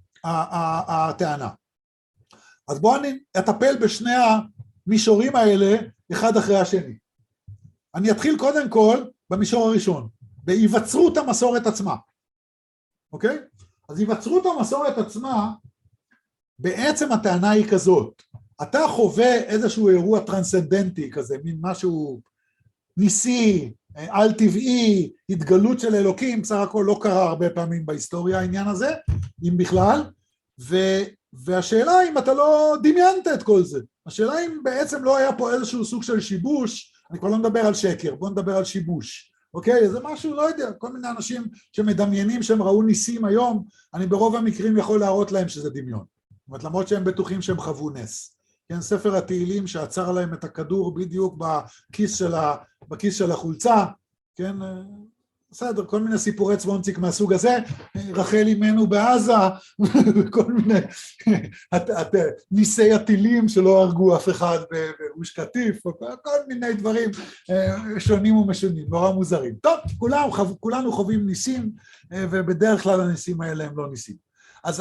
הטענה. אז בואו אני אטפל בשני המישורים האלה, אחד אחרי השני. אני אתחיל קודם כל במישור הראשון, בהיווצרות המסורת עצמה. אוקיי? אז היווצרות המסורת עצמה, בעצם הטענה היא כזאת, אתה חווה איזשהו אירוע טרנסצנדנטי כזה, מין משהו ניסי, על טבעי, התגלות של אלוקים, בסך הכל לא קרה הרבה פעמים בהיסטוריה העניין הזה, אם בכלל, ו, והשאלה אם אתה לא דמיינת את כל זה, השאלה אם בעצם לא היה פה איזשהו סוג של שיבוש, אני כבר לא מדבר על שקר, בוא נדבר על שיבוש, אוקיי? זה משהו, לא יודע, כל מיני אנשים שמדמיינים שהם ראו ניסים היום, אני ברוב המקרים יכול להראות להם שזה דמיון, זאת אומרת, למרות שהם בטוחים שהם חוו נס. כן, ספר התהילים שעצר להם את הכדור בדיוק בכיס של, ה, בכיס של החולצה, כן, בסדר, כל מיני סיפורי צבונציק מהסוג הזה, רחל אימנו בעזה, כל מיני את, את, ניסי הטילים שלא הרגו אף אחד בגוש קטיף, כל מיני דברים שונים ומשונים, נורא מוזרים. טוב, כולם, כולנו חווים ניסים, ובדרך כלל הניסים האלה הם לא ניסים. אז,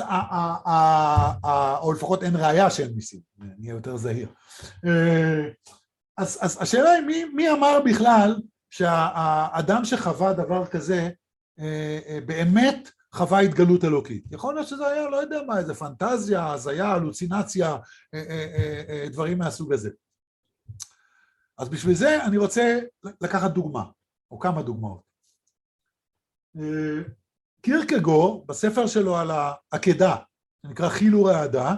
או לפחות אין ראיה שהם ניסים, נהיה יותר זהיר. אז, אז השאלה היא, מי, מי אמר בכלל שהאדם שחווה דבר כזה, באמת חווה התגלות אלוקית? יכול להיות שזה היה, לא יודע מה, איזה פנטזיה, הזיה, הלוצינציה, דברים מהסוג הזה. אז בשביל זה אני רוצה לקחת דוגמה, או כמה דוגמאות. קירקגור, בספר שלו על העקדה, שנקרא חילור העדה,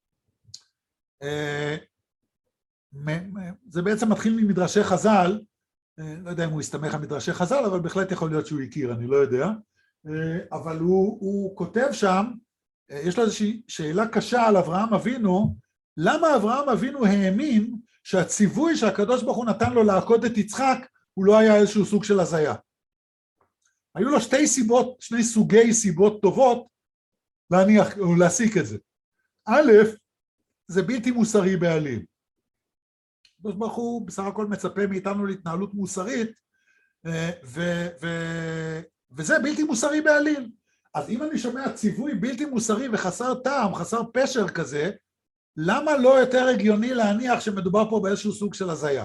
זה בעצם מתחיל ממדרשי חז"ל, לא יודע אם הוא הסתמך על מדרשי חז"ל, אבל בהחלט יכול להיות שהוא הכיר, אני לא יודע, אבל הוא, הוא כותב שם, יש לו איזושהי שאלה קשה על אברהם אבינו, למה אברהם אבינו האמין שהציווי שהקדוש ברוך הוא נתן לו לעקוד את יצחק, הוא לא היה איזשהו סוג של הזיה. היו לו שתי סיבות, שני סוגי סיבות טובות להניח, או להסיק את זה. א', זה בלתי מוסרי בעליל. הקדוש ברוך הוא בסך הכל מצפה מאיתנו להתנהלות מוסרית, ו, ו, וזה בלתי מוסרי בעליל. אז אם אני שומע ציווי בלתי מוסרי וחסר טעם, חסר פשר כזה, למה לא יותר הגיוני להניח שמדובר פה באיזשהו סוג של הזיה?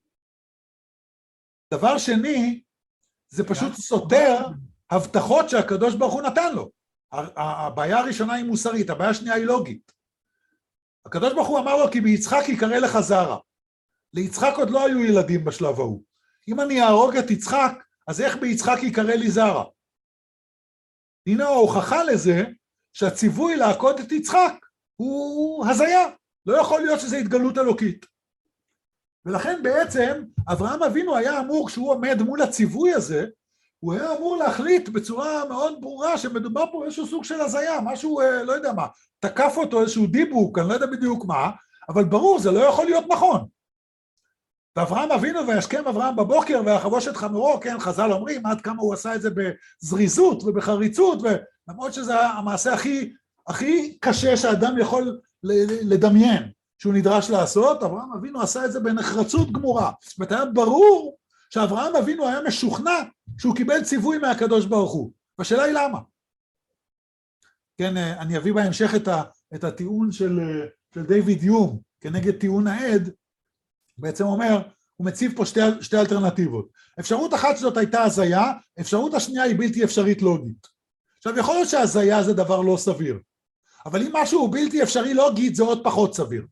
דבר שני, זה פשוט סותר הבטחות שהקדוש ברוך הוא נתן לו. הבעיה הראשונה היא מוסרית, הבעיה השנייה היא לוגית. הקדוש ברוך הוא אמר לו, כי ביצחק יקרא לך זרע. ליצחק עוד לא היו ילדים בשלב ההוא. אם אני אהרוג את יצחק, אז איך ביצחק יקרא לי זרע? הנה ההוכחה לזה, שהציווי לעקוד את יצחק, הוא הזיה. לא יכול להיות שזה התגלות אלוקית. ולכן בעצם אברהם אבינו היה אמור, כשהוא עומד מול הציווי הזה, הוא היה אמור להחליט בצורה מאוד ברורה שמדובר פה איזשהו סוג של הזיה, משהו, לא יודע מה, תקף אותו איזשהו דיבוק, אני לא יודע בדיוק מה, אבל ברור, זה לא יכול להיות נכון. ואברהם אבינו וישכם אברהם בבוקר ויחבוש את חמורו, כן, חז"ל אומרים עד כמה הוא עשה את זה בזריזות ובחריצות, ולמרות שזה המעשה הכי, הכי קשה שאדם יכול לדמיין שהוא נדרש לעשות, אברהם אבינו עשה את זה בנחרצות גמורה. זאת אומרת, היה ברור שאברהם אבינו היה משוכנע שהוא קיבל ציווי מהקדוש ברוך הוא. והשאלה היא למה? כן, אני אביא בהמשך את, ה, את הטיעון של, של דיוויד יום כנגד טיעון העד, בעצם אומר, הוא מציב פה שתי, שתי אלטרנטיבות. אפשרות אחת זאת הייתה הזיה, אפשרות השנייה היא בלתי אפשרית לוגית. עכשיו, יכול להיות שהזיה זה דבר לא סביר, אבל אם משהו הוא בלתי אפשרי לוגית, זה עוד פחות סביר.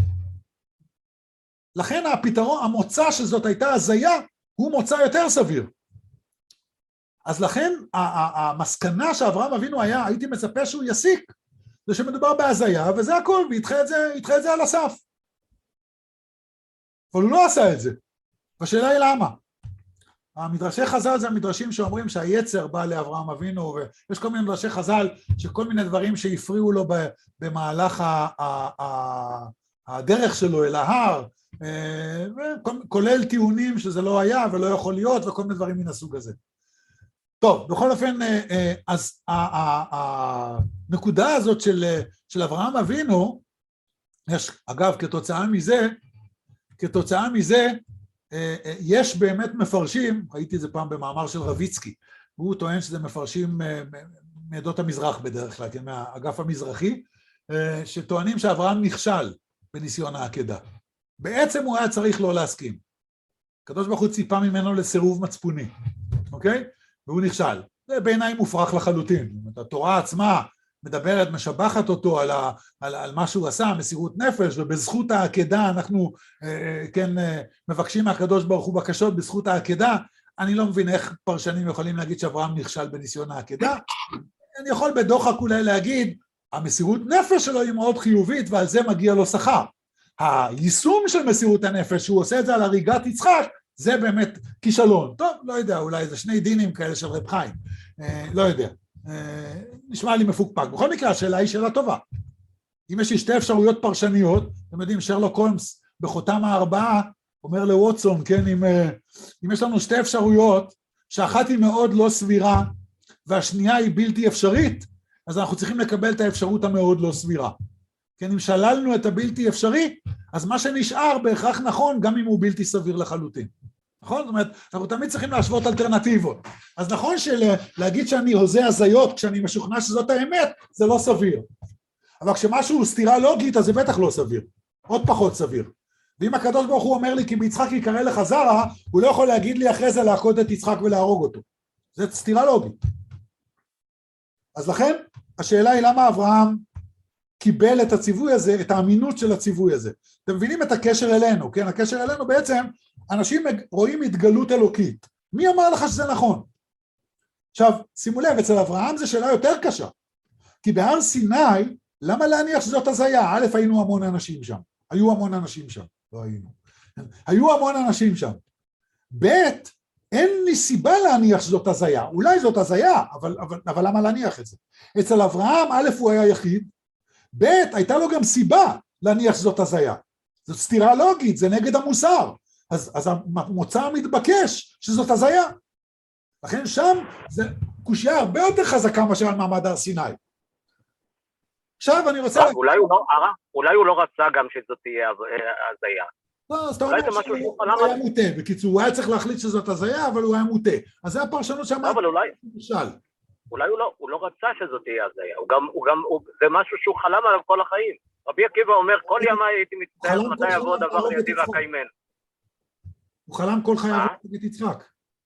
לכן הפתרון, המוצא שזאת הייתה הזיה, הוא מוצא יותר סביר. אז לכן המסקנה שאברהם אבינו היה, הייתי מצפה שהוא יסיק, זה שמדובר בהזיה, וזה הכל, וידחה את זה, ידחה את זה על הסף. אבל הוא לא עשה את זה. והשאלה היא למה? המדרשי חז"ל זה המדרשים שאומרים שהיצר בא לאברהם אבינו, ויש כל מיני מדרשי חז"ל שכל מיני דברים שהפריעו לו במהלך הדרך שלו אל ההר, כולל טיעונים שזה לא היה ולא יכול להיות, וכל מיני דברים מן הסוג הזה. טוב, בכל אופן, אז הנקודה הזאת של, של אברהם אבינו, יש, אגב, כתוצאה מזה, כתוצאה מזה, יש באמת מפרשים, ראיתי את זה פעם במאמר של רביצקי, הוא טוען שזה מפרשים מעדות המזרח בדרך כלל, כן, מהאגף המזרחי, שטוענים שאברהם נכשל בניסיון העקדה. בעצם הוא היה צריך לא להסכים. הקדוש ברוך הוא ציפה ממנו לסירוב מצפוני, אוקיי? והוא נכשל. זה בעיניי מופרך לחלוטין. התורה עצמה מדברת, משבחת אותו על, ה, על, על מה שהוא עשה, מסירות נפש, ובזכות העקדה אנחנו אה, כן, אה, מבקשים מהקדוש ברוך הוא בקשות בזכות העקדה. אני לא מבין איך פרשנים יכולים להגיד שאברהם נכשל בניסיון העקדה. אני יכול בדוחק אולי להגיד, המסירות נפש שלו היא מאוד חיובית, ועל זה מגיע לו שכר. היישום של מסירות הנפש, שהוא עושה את זה על הריגת יצחק, זה באמת כישלון. טוב, לא יודע, אולי זה שני דינים כאלה של רב חיים. אה, לא יודע. אה, נשמע לי מפוקפק. בכל מקרה, השאלה היא שאלה טובה. אם יש לי שתי אפשרויות פרשניות, אתם יודעים, שרלוק הולמס בחותם הארבעה, אומר לווטסון, כן, אם, אם יש לנו שתי אפשרויות, שאחת היא מאוד לא סבירה, והשנייה היא בלתי אפשרית, אז אנחנו צריכים לקבל את האפשרות המאוד לא סבירה. כן, אם שללנו את הבלתי אפשרי, אז מה שנשאר בהכרח נכון, גם אם הוא בלתי סביר לחלוטין. נכון? זאת אומרת, אנחנו תמיד צריכים להשוות אלטרנטיבות. אז נכון שלהגיד שאני הוזה הזיות, כשאני משוכנע שזאת האמת, זה לא סביר. אבל כשמשהו הוא סתירה לוגית, אז זה בטח לא סביר. עוד פחות סביר. ואם הקדוש ברוך הוא אומר לי, כי ביצחק יקרא לך זרע, הוא לא יכול להגיד לי אחרי זה להכות את יצחק ולהרוג אותו. זה סתירה לוגית. אז לכן, השאלה היא למה אברהם קיבל את הציווי הזה, את האמינות של הציווי הזה. אתם מבינים את הקשר אלינו, כן? הקשר אלינו בעצם, אנשים רואים התגלות אלוקית. מי אמר לך שזה נכון? עכשיו, שימו לב, אצל אברהם זו שאלה יותר קשה. כי בהר סיני, למה להניח שזאת הזיה? א', היינו המון אנשים שם. היו המון אנשים שם. לא היינו. היו המון אנשים שם. ב', אין לי סיבה להניח שזאת הזיה. אולי זאת הזיה, אבל, אבל, אבל למה להניח את זה? אצל אברהם, א', הוא היה יחיד, ב', הייתה לו גם סיבה להניח שזאת הזיה. זאת סתירה לוגית, זה נגד המוסר. אז, אז המוצא המתבקש שזאת הזיה. לכן שם זה קושיה הרבה יותר חזקה מאשר על מעמד הר סיני. עכשיו אני רוצה... אולי הוא לא, אולי הוא לא רצה גם שזאת תהיה הזיה. לא, אז אתה אומר שהוא היה מוטה. בקיצור, הוא היה צריך להחליט שזאת הזיה, אבל הוא היה מוטה. אז זה הפרשנות שאמרת. אבל אולי... אולי הוא לא, הוא לא רצה שזאת תהיה הזיה. הוא גם, הוא גם, זה משהו שהוא חלם עליו כל החיים. רבי עקיבא אומר, כל ימי הייתי מצטער מתי יבוא דבר לידי והקיימן. הוא חלם כל חייו את יצחק.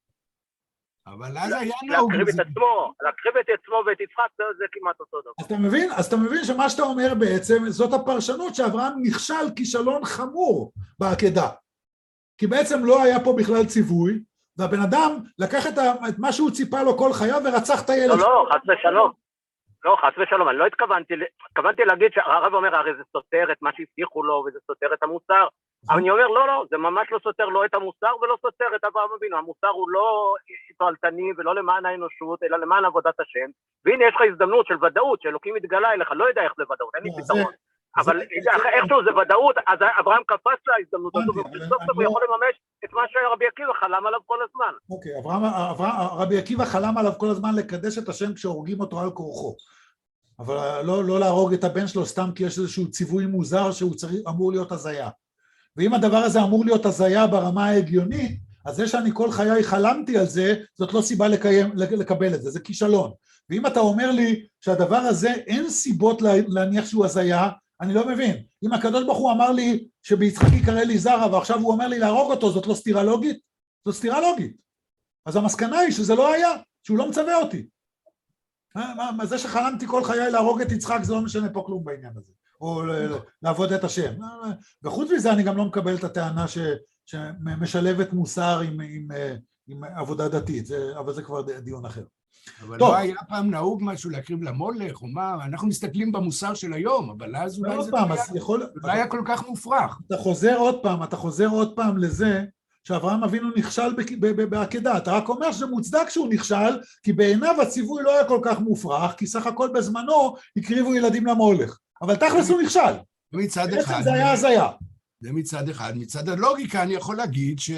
אבל אז היה להקריב את עצמו, להקריב את עצמו ואת יצחק, זה כמעט אותו דבר. אז אתה מבין? אז אתה מבין שמה שאתה אומר בעצם, זאת הפרשנות שאברהם נכשל כישלון חמור בעקדה. כי בעצם לא היה פה בכלל ציווי, והבן אדם לקח את מה שהוא ציפה לו כל חייו ורצח את הילד. לא, לא, חס ושלום. לא, חס ושלום, אני לא התכוונתי, התכוונתי להגיד שהרב אומר, הרי זה סותר את מה שהבטיחו לו, וזה סותר את המוסר. אבל אני אומר, לא, לא, זה ממש לא סותר לא את המוסר ולא סותר את אברהם אבינו. המוסר הוא לא תועלתני ולא למען האנושות, אלא למען עבודת השם. והנה יש לך הזדמנות של ודאות, שאלוקים מתגלה אליך, לא יודע איך זה ודאות, אין לי פתרון. אבל איכשהו זה ודאות, אז אברהם קפץ להזדמנות הזו, ובסוף הוא יכול לממש את מה שרבי עקיבא חלם עליו כל הזמן. אוקיי, רבי עקיבא חלם עליו כל הזמן לקדש את השם כשהורגים אותו על כורחו. אבל לא, לא להרוג את הבן שלו סתם כי יש איזשהו ציווי מוזר שהוא צריך, אמור להיות הזיה. ואם הדבר הזה אמור להיות הזיה ברמה ההגיונית, אז זה שאני כל חיי חלמתי על זה, זאת לא סיבה לקיים, לקבל את זה, זה כישלון. ואם אתה אומר לי שהדבר הזה אין סיבות להניח שהוא הזיה, אני לא מבין. אם הקדוש ברוך הוא אמר לי שביצחק יקרא לי זרע, ועכשיו הוא אומר לי להרוג אותו, זאת לא סתירה לוגית? זאת סתירה לוגית. אז המסקנה היא שזה לא היה, שהוא לא מצווה אותי. מה, מה, זה שחלמתי כל חיי להרוג את יצחק, זה לא משנה פה כלום בעניין הזה. או לעבוד את השם. וחוץ מזה אני גם לא מקבל את הטענה ש, שמשלבת מוסר עם, עם, עם עבודה דתית, זה, אבל זה כבר דיון אחר. אבל לא היה פעם נהוג משהו להקריב למולך, או מה, אנחנו מסתכלים במוסר של היום, אבל אז אולי זה לא היה כל כך מופרך. אתה חוזר עוד פעם, אתה חוזר עוד פעם לזה, שאברהם אבינו נכשל בעקדה, אתה רק אומר שזה מוצדק שהוא נכשל, כי בעיניו הציווי לא היה כל כך מופרך, כי סך הכל בזמנו הקריבו ילדים למולך, אבל תכלס הוא נכשל. מצד אחד, זה היה הזיה. זה מצד אחד, מצד הלוגיקה אני יכול להגיד ש...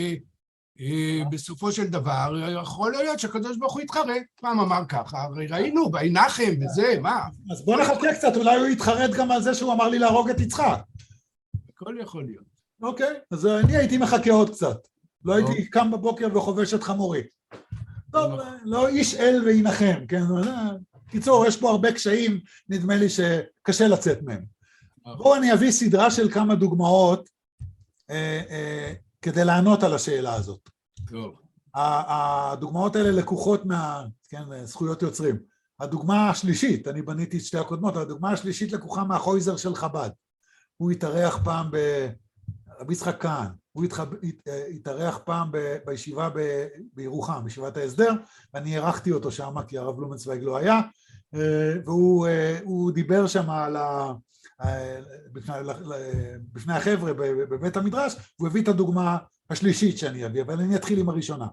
בסופו של דבר, יכול להיות שהקדוש ברוך הוא יתחרט, פעם אמר ככה, הרי ראינו, בעינחם וזה, מה? אז בוא נחכה קצת, אולי הוא יתחרט גם על זה שהוא אמר לי להרוג את יצחק. הכל יכול להיות. אוקיי, אז אני הייתי מחכה עוד קצת, לא הייתי קם בבוקר וחובש את חמורי. טוב, לא איש אל וינחם, כן? קיצור, יש פה הרבה קשיים, נדמה לי שקשה לצאת מהם. בואו אני אביא סדרה של כמה דוגמאות, כדי לענות על השאלה הזאת. טוב. הדוגמאות האלה לקוחות מה, כן, זכויות יוצרים. הדוגמה השלישית, אני בניתי את שתי הקודמות, הדוגמה השלישית לקוחה מהחויזר של חב"ד. הוא התארח פעם ברבי יצחק כהן, הוא התארח פעם בישיבה בירוחם, בישיבת ההסדר, ואני ערכתי אותו שם, כי הרב לומנצוויג לא היה, והוא דיבר שם על ה... בפני, בפני החבר'ה בבית המדרש, הוא הביא את הדוגמה השלישית שאני אביא, אבל אני אתחיל עם הראשונה.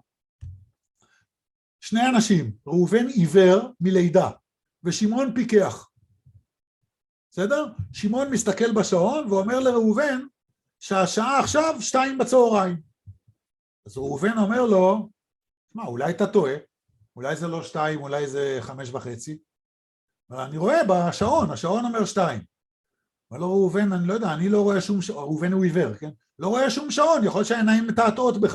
שני אנשים, ראובן עיוור מלידה, ושמעון פיקח. בסדר? שמעון מסתכל בשעון ואומר לראובן שהשעה עכשיו שתיים בצהריים. אז ראובן אומר לו, מה, אולי אתה טועה, אולי זה לא שתיים, אולי זה חמש וחצי, אבל אני רואה בשעון, השעון אומר שתיים. אבל לא ראובן, אני לא יודע, אני לא רואה שום שעון, ראובן הוא עיוור, כן? לא רואה שום שעון, יכול שהעיניים מתעתעות בך.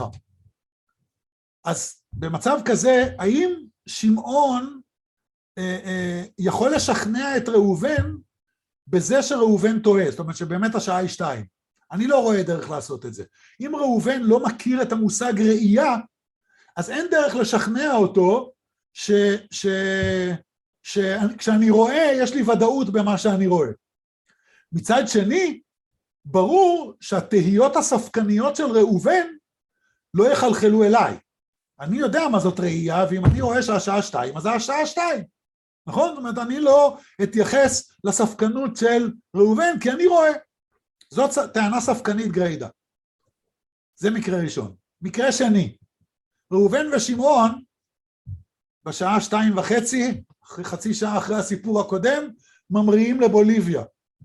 אז במצב כזה, האם שמעון אה, אה, יכול לשכנע את ראובן בזה שראובן טועה, זאת אומרת שבאמת השעה היא שתיים. אני לא רואה דרך לעשות את זה. אם ראובן לא מכיר את המושג ראייה, אז אין דרך לשכנע אותו ש, ש, ש, כשאני רואה, יש לי ודאות במה שאני רואה. מצד שני, ברור שהתהיות הספקניות של ראובן לא יחלחלו אליי. אני יודע מה זאת ראייה, ואם אני רואה שהשעה שתיים, אז זה השעה שתיים. נכון? זאת אומרת, אני לא אתייחס לספקנות של ראובן, כי אני רואה. זאת טענה ספקנית גרידא. זה מקרה ראשון. מקרה שני, ראובן ושמעון, בשעה שתיים וחצי, חצי שעה אחרי הסיפור הקודם, ממריאים לבוליביה.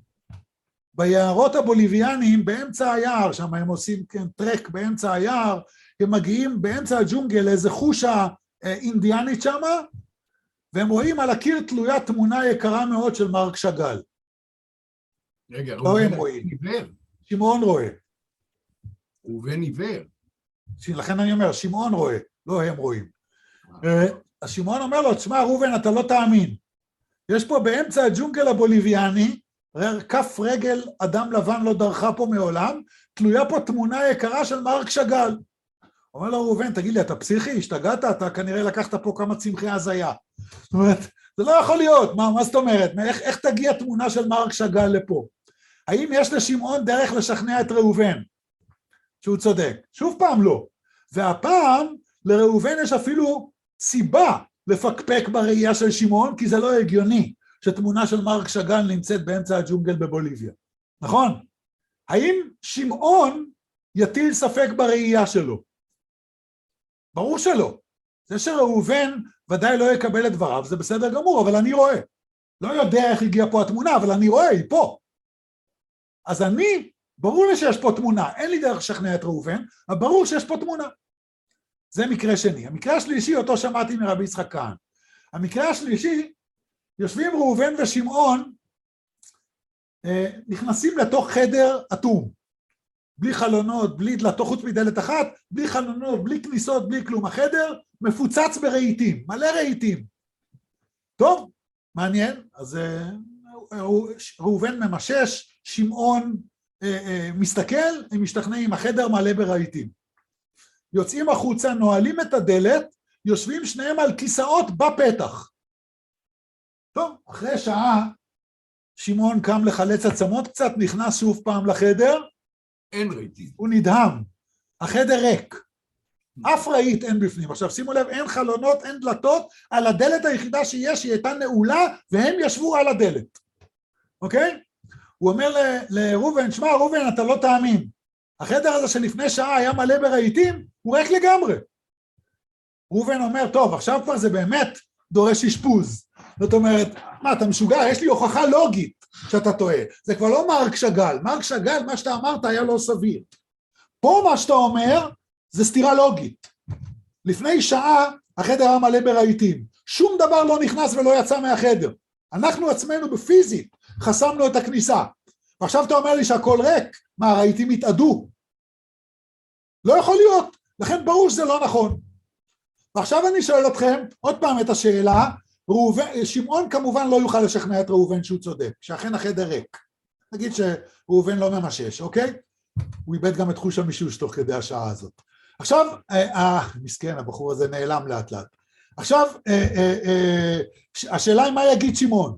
ביערות הבוליביאנים, באמצע היער, שם הם עושים כן, טרק באמצע היער, הם מגיעים באמצע הג'ונגל לאיזה חושה אינדיאנית שם, והם רואים על הקיר תלויה תמונה יקרה מאוד של מרק שאגאל. רגע, לא הם רואים. עיוור. שמעון רואה. ראובן עיוור. לכן אני אומר, שמעון רואה, לא הם רואים. אז שמעון אומר לו, תשמע ראובן, אתה לא תאמין. יש פה באמצע הג'ונגל הבוליביאני, כף רגל אדם לבן לא דרכה פה מעולם, תלויה פה תמונה יקרה של מרק שאגאל. אומר לו ראובן, תגיד לי, אתה פסיכי? השתגעת? אתה כנראה לקחת פה כמה צמחי הזיה. זאת אומרת, זה לא יכול להיות, מה, מה זאת אומרת? איך, איך תגיע תמונה של מרק שאגאל לפה? האם יש לשמעון דרך לשכנע את ראובן? שהוא צודק. שוב פעם לא. והפעם לראובן יש אפילו סיבה לפקפק בראייה של שמעון, כי זה לא הגיוני שתמונה של מרק שאגאל נמצאת באמצע הג'ונגל בבוליביה. נכון? האם שמעון יטיל ספק בראייה שלו? ברור שלא. זה שראובן ודאי לא יקבל את דבריו, זה בסדר גמור, אבל אני רואה. לא יודע איך הגיעה פה התמונה, אבל אני רואה, היא פה. אז אני, ברור לי שיש פה תמונה, אין לי דרך לשכנע את ראובן, אבל ברור שיש פה תמונה. זה מקרה שני. המקרה השלישי, אותו שמעתי מרבי יצחק כהן. המקרה השלישי, יושבים ראובן ושמעון, נכנסים לתוך חדר אטום, בלי חלונות, בלי דלתות, חוץ מדלת אחת, בלי חלונות, בלי כניסות, בלי כלום. החדר מפוצץ ברהיטים, מלא רהיטים. טוב, מעניין. אז ראובן ממשש, שמעון מסתכל, הם משתכנעים, החדר מלא ברהיטים. יוצאים החוצה, נועלים את הדלת, יושבים שניהם על כיסאות בפתח. טוב, אחרי שעה, שמעון קם לחלץ עצמות קצת, נכנס שוב פעם לחדר, אין רהיטים. הוא נדהם, החדר ריק, אף רהיט אין בפנים. עכשיו שימו לב, אין חלונות, אין דלתות, על הדלת היחידה שיש, היא הייתה נעולה, והם ישבו על הדלת, אוקיי? הוא אומר לראובן, שמע ראובן, אתה לא תאמין, החדר הזה שלפני שעה היה מלא ברהיטים, הוא ריק לגמרי. ראובן אומר, טוב, עכשיו כבר זה באמת דורש אשפוז. זאת אומרת, מה, אתה משוגע? יש לי הוכחה לוגית שאתה טועה. זה כבר לא מרק שגל. מרק שגל, מה שאתה אמרת היה לא סביר. פה מה שאתה אומר, זה סתירה לוגית. לפני שעה, החדר היה מלא ברהיטים. שום דבר לא נכנס ולא יצא מהחדר. אנחנו עצמנו בפיזית חסמנו את הכניסה. ועכשיו אתה אומר לי שהכל ריק. מה, הרהיטים התאדו? לא יכול להיות. לכן ברור שזה לא נכון. ועכשיו אני שואל אתכם עוד פעם את השאלה, ראובן, שמעון כמובן לא יוכל לשכנע את ראובן שהוא צודק, שאכן החדר ריק. נגיד שראובן לא ממשש, אוקיי? הוא איבד גם את חוש המישוש תוך כדי השעה הזאת. עכשיו, אה, אה, מסכן, הבחור הזה נעלם לאט לאט. עכשיו, אה, אה, אה, השאלה היא מה יגיד שמעון?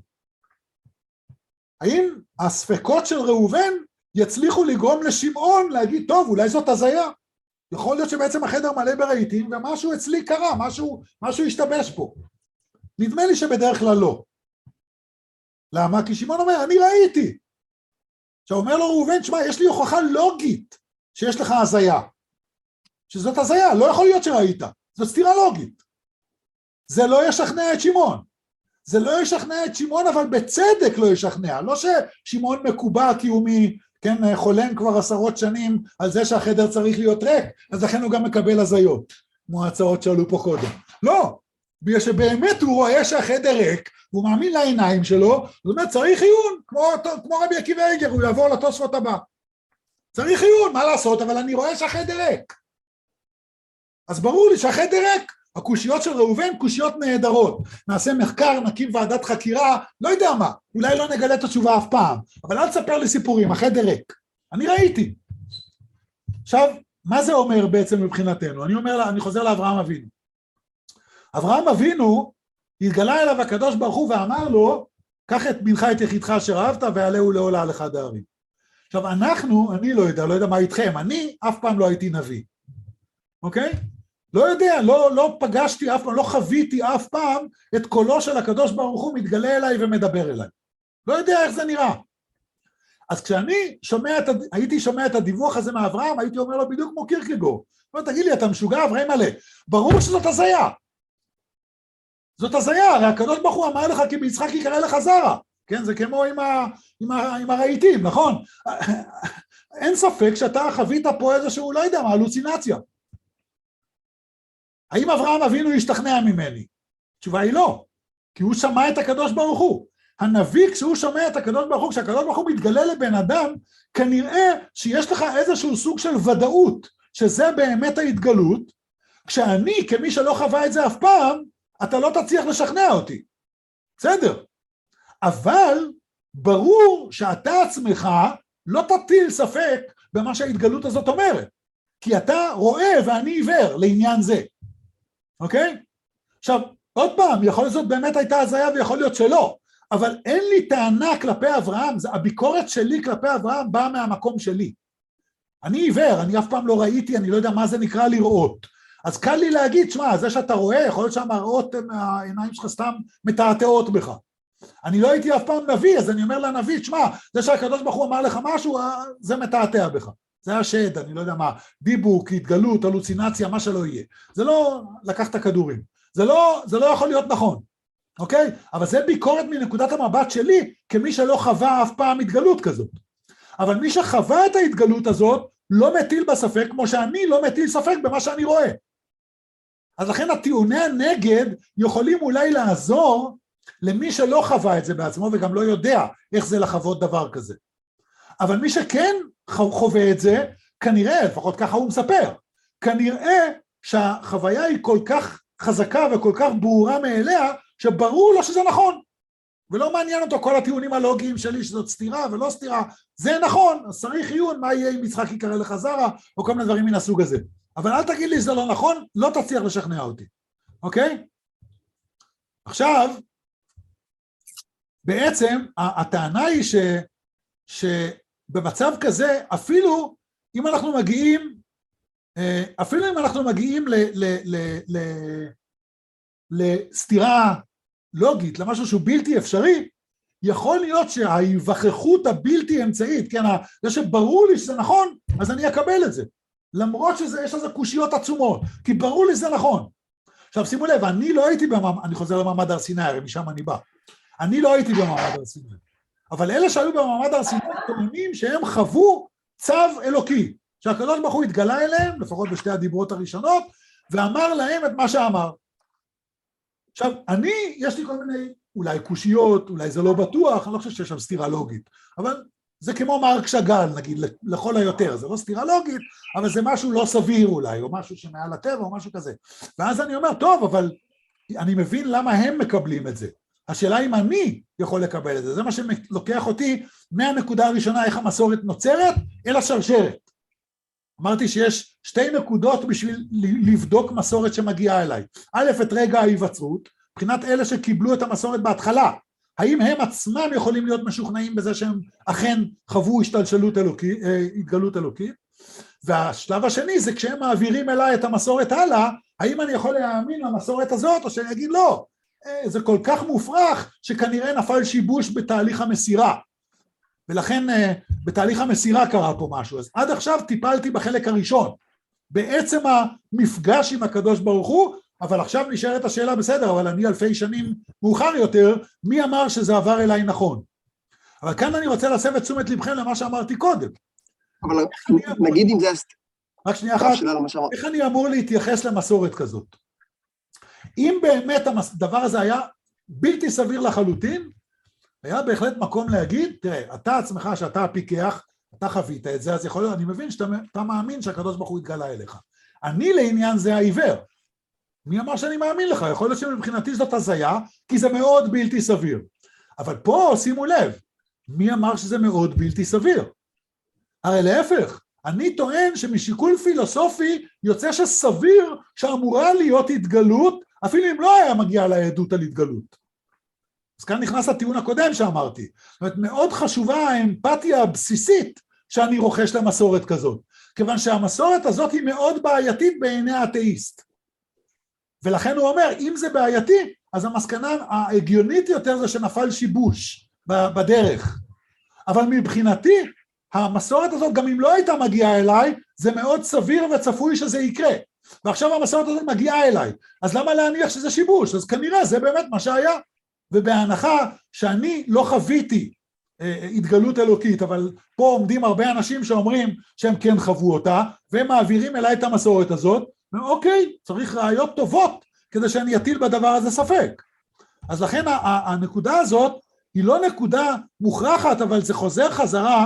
האם הספקות של ראובן יצליחו לגרום לשמעון להגיד, טוב, אולי זאת הזיה? יכול להיות שבעצם החדר מלא ברהיטים, ומשהו אצלי קרה, משהו, משהו השתבש פה. נדמה לי שבדרך כלל לא. למה? כי שמעון אומר, אני ראיתי. עכשיו אומר לו ראובן, שמע, יש לי הוכחה לוגית שיש לך הזיה. שזאת הזיה, לא יכול להיות שראית. זאת סתירה לוגית. זה לא ישכנע את שמעון. זה לא ישכנע את שמעון, אבל בצדק לא ישכנע. לא ששמעון מקובע כי הוא מ... כן, חולם כבר עשרות שנים על זה שהחדר צריך להיות ריק, אז לכן הוא גם מקבל הזיות, כמו ההצעות שעלו פה קודם. לא, בגלל שבאמת הוא רואה שהחדר ריק, והוא מאמין לעיניים שלו, זאת אומרת, צריך עיון, כמו, כמו רבי עקיבא איגר, הוא יעבור לתוספות הבא. צריך עיון, מה לעשות, אבל אני רואה שהחדר ריק. אז ברור לי שהחדר ריק, הקושיות של ראובן, קושיות נהדרות. נעשה מחקר, נקים ועדת חקירה, לא יודע מה, אולי לא נגלה את התשובה אף פעם, אבל אל תספר לי סיפורים, החדר ריק. אני ראיתי. עכשיו, מה זה אומר בעצם מבחינתנו? אני אומר, אני חוזר לאברהם אבינו. אברהם אבינו, התגלה אליו הקדוש ברוך הוא ואמר לו, קח את בנך את יחידך אשר אהבת, ועלהו לעולה על אחד הערים. עכשיו, אנחנו, אני לא יודע, לא יודע מה איתכם, אני אף פעם לא הייתי נביא. אוקיי? לא יודע, לא, לא פגשתי אף פעם, לא חוויתי אף פעם את קולו של הקדוש ברוך הוא מתגלה אליי ומדבר אליי. לא יודע איך זה נראה. אז כשאני שומע את, הייתי שומע את הדיווח הזה מאברהם, הייתי אומר לו בדיוק כמו קירקגור. לא, תגיד לי, אתה משוגע, אברהם מלא. ברור שזאת הזיה. זאת הזיה, הרי הקדוש ברוך הוא אמר לך כי ביצחק יקרא לך זרע. כן, זה כמו עם, ה, עם, ה, עם הרהיטים, נכון? אין ספק שאתה חווית פה איזשהו, לא יודע מה, הלוצינציה. האם אברהם אבינו ישתכנע ממני? התשובה היא לא, כי הוא שמע את הקדוש ברוך הוא. הנביא, כשהוא שומע את הקדוש ברוך הוא, כשהקדוש ברוך הוא מתגלה לבן אדם, כנראה שיש לך איזשהו סוג של ודאות, שזה באמת ההתגלות, כשאני, כמי שלא חווה את זה אף פעם, אתה לא תצליח לשכנע אותי. בסדר. אבל ברור שאתה עצמך לא תטיל ספק במה שההתגלות הזאת אומרת, כי אתה רואה ואני עיוור לעניין זה. אוקיי? עכשיו, עוד פעם, יכול להיות זאת באמת הייתה הזיה ויכול להיות שלא, אבל אין לי טענה כלפי אברהם, הביקורת שלי כלפי אברהם באה מהמקום שלי. אני עיוור, אני אף פעם לא ראיתי, אני לא יודע מה זה נקרא לראות. אז קל לי להגיד, שמה, זה שאתה רואה, יכול להיות שהמראות, העיניים שלך סתם מתעתעות בך. אני לא הייתי אף פעם נביא, אז אני אומר לנביא, שמה, זה שהקדוש ברוך הוא אמר לך משהו, זה מתעתע בך. זה השד, אני לא יודע מה, דיבוק, התגלות, הלוצינציה, מה שלא יהיה. זה לא לקחת כדורים. זה לא, זה לא יכול להיות נכון, אוקיי? אבל זה ביקורת מנקודת המבט שלי, כמי שלא חווה אף פעם התגלות כזאת. אבל מי שחווה את ההתגלות הזאת, לא מטיל בספק, כמו שאני לא מטיל ספק במה שאני רואה. אז לכן הטיעוני הנגד יכולים אולי לעזור למי שלא חווה את זה בעצמו, וגם לא יודע איך זה לחוות דבר כזה. אבל מי שכן חווה את זה, כנראה, לפחות ככה הוא מספר, כנראה שהחוויה היא כל כך חזקה וכל כך ברורה מאליה, שברור לו שזה נכון. ולא מעניין אותו כל הטיעונים הלוגיים שלי שזאת סתירה ולא סתירה, זה נכון, אז צריך עיון, מה יהיה אם יצחק יקרא לך זרע, או כל מיני דברים מן הסוג הזה. אבל אל תגיד לי שזה לא נכון, לא תצליח לשכנע אותי, אוקיי? עכשיו, בעצם הטענה היא ש, שבמצב כזה, אפילו אם אנחנו מגיעים, אפילו אם אנחנו מגיעים ל, ל, ל, ל, לסתירה לוגית, למשהו שהוא בלתי אפשרי, יכול להיות שההיווכחות הבלתי אמצעית, כן, זה שברור לי שזה נכון, אז אני אקבל את זה. למרות שיש לזה קושיות עצומות, כי ברור לי שזה נכון. עכשיו שימו לב, אני לא הייתי במעמד, אני חוזר למעמד הר סיני, הרי משם אני בא. אני לא הייתי במעמד הר סיני. אבל אלה שהיו במעמד הר סיני טוענים שהם חוו צו אלוקי, שהקדוש ברוך הוא התגלה אליהם, לפחות בשתי הדיברות הראשונות, ואמר להם את מה שאמר. עכשיו, אני, יש לי כל מיני, אולי קושיות, אולי זה לא בטוח, אני לא חושב שיש שם סתירה לוגית, אבל זה כמו מרק שגל, נגיד, לכל היותר, זה לא סתירה לוגית, אבל זה משהו לא סביר אולי, או משהו שמעל הטבע, או משהו כזה. ואז אני אומר, טוב, אבל אני מבין למה הם מקבלים את זה. השאלה אם אני יכול לקבל את זה, זה מה שלוקח אותי מהנקודה הראשונה, איך המסורת נוצרת, אל השרשרת. אמרתי שיש שתי נקודות בשביל לבדוק מסורת שמגיעה אליי. א', את רגע ההיווצרות, מבחינת אלה שקיבלו את המסורת בהתחלה, האם הם עצמם יכולים להיות משוכנעים בזה שהם אכן חוו השתלשלות אלוקית, התגלות אלוקית, והשלב השני זה כשהם מעבירים אליי את המסורת הלאה, האם אני יכול להאמין למסורת הזאת, או שאני אגיד לא, זה כל כך מופרך שכנראה נפל שיבוש בתהליך המסירה, ולכן בתהליך המסירה קרה פה משהו. אז עד עכשיו טיפלתי בחלק הראשון, בעצם המפגש עם הקדוש ברוך הוא, אבל עכשיו נשארת השאלה, בסדר, אבל אני אלפי שנים מאוחר יותר, מי אמר שזה עבר אליי נכון? אבל כאן אני רוצה להסב את תשומת לבכם למה שאמרתי קודם. אבל נגיד אם זה... רק שנייה אחת, איך אני אמור להתייחס למסורת כזאת? אם באמת הדבר הזה היה בלתי סביר לחלוטין, היה בהחלט מקום להגיד, תראה, אתה עצמך שאתה הפיקח, אתה חווית את זה, אז יכול להיות, אני מבין שאתה מאמין שהקדוש ברוך הוא התגלה אליך. אני לעניין זה העיוור. מי אמר שאני מאמין לך? יכול להיות שמבחינתי זאת הזיה, כי זה מאוד בלתי סביר. אבל פה, שימו לב, מי אמר שזה מאוד בלתי סביר? הרי להפך, אני טוען שמשיקול פילוסופי יוצא שסביר שאמורה להיות התגלות, אפילו אם לא היה מגיע לעדות על התגלות. אז כאן נכנס הטיעון הקודם שאמרתי. זאת אומרת, מאוד חשובה האמפתיה הבסיסית שאני רוכש למסורת כזאת, כיוון שהמסורת הזאת היא מאוד בעייתית בעיני האתאיסט. ולכן הוא אומר, אם זה בעייתי, אז המסקנה ההגיונית יותר זה שנפל שיבוש בדרך. אבל מבחינתי, המסורת הזאת, גם אם לא הייתה מגיעה אליי, זה מאוד סביר וצפוי שזה יקרה. ועכשיו המסורת הזאת מגיעה אליי. אז למה להניח שזה שיבוש? אז כנראה זה באמת מה שהיה. ובהנחה שאני לא חוויתי אה, התגלות אלוקית, אבל פה עומדים הרבה אנשים שאומרים שהם כן חוו אותה, והם מעבירים אליי את המסורת הזאת, ואוקיי, צריך ראיות טובות כדי שאני אטיל בדבר הזה ספק. אז לכן הנקודה הזאת היא לא נקודה מוכרחת, אבל זה חוזר חזרה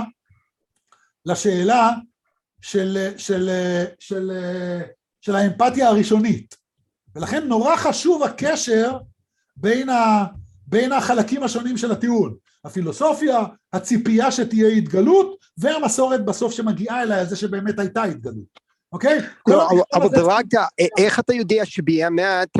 לשאלה של, של, של, של האמפתיה הראשונית. ולכן נורא חשוב הקשר בין, ה, בין החלקים השונים של הטיעון. הפילוסופיה, הציפייה שתהיה התגלות, והמסורת בסוף שמגיעה אליה, זה שבאמת הייתה התגלות. אוקיי? אבל דרג, איך אתה יודע שבאמת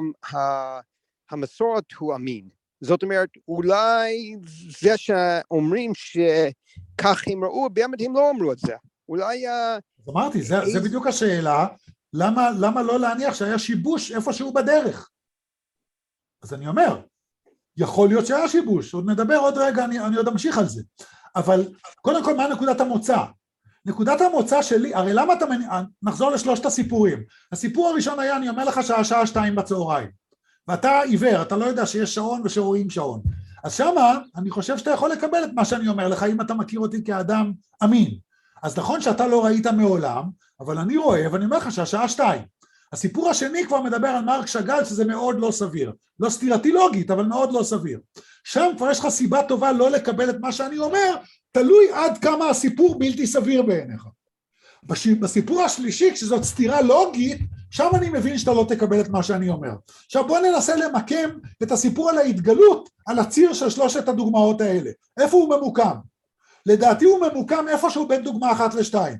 המסורת הוא אמין? זאת אומרת, אולי זה שאומרים שכך הם ראו, באמת הם לא אמרו את זה. אולי... אז אמרתי, זה בדיוק השאלה, למה לא להניח שהיה שיבוש איפשהו בדרך? אז אני אומר, יכול להיות שהיה שיבוש, עוד נדבר עוד רגע, אני עוד אמשיך על זה. אבל קודם כל, מה נקודת המוצא? נקודת המוצא שלי, הרי למה אתה, נחזור לשלושת הסיפורים. הסיפור הראשון היה, אני אומר לך שהשעה שתיים בצהריים, ואתה עיוור, אתה לא יודע שיש שעון ושרואים שעון. אז שמה אני חושב שאתה יכול לקבל את מה שאני אומר לך, אם אתה מכיר אותי כאדם אמין. אז נכון שאתה לא ראית מעולם, אבל אני רואה, ואני אומר לך שהשעה שתיים. הסיפור השני כבר מדבר על מרק שאגאל, שזה מאוד לא סביר. לא סתירתי לוגית, אבל מאוד לא סביר. שם כבר יש לך סיבה טובה לא לקבל את מה שאני אומר, תלוי עד כמה הסיפור בלתי סביר בעיניך. בסיפור השלישי, כשזאת סתירה לוגית, שם אני מבין שאתה לא תקבל את מה שאני אומר. עכשיו בוא ננסה למקם את הסיפור על ההתגלות, על הציר של שלושת הדוגמאות האלה. איפה הוא ממוקם? לדעתי הוא ממוקם איפשהו בין דוגמה אחת לשתיים.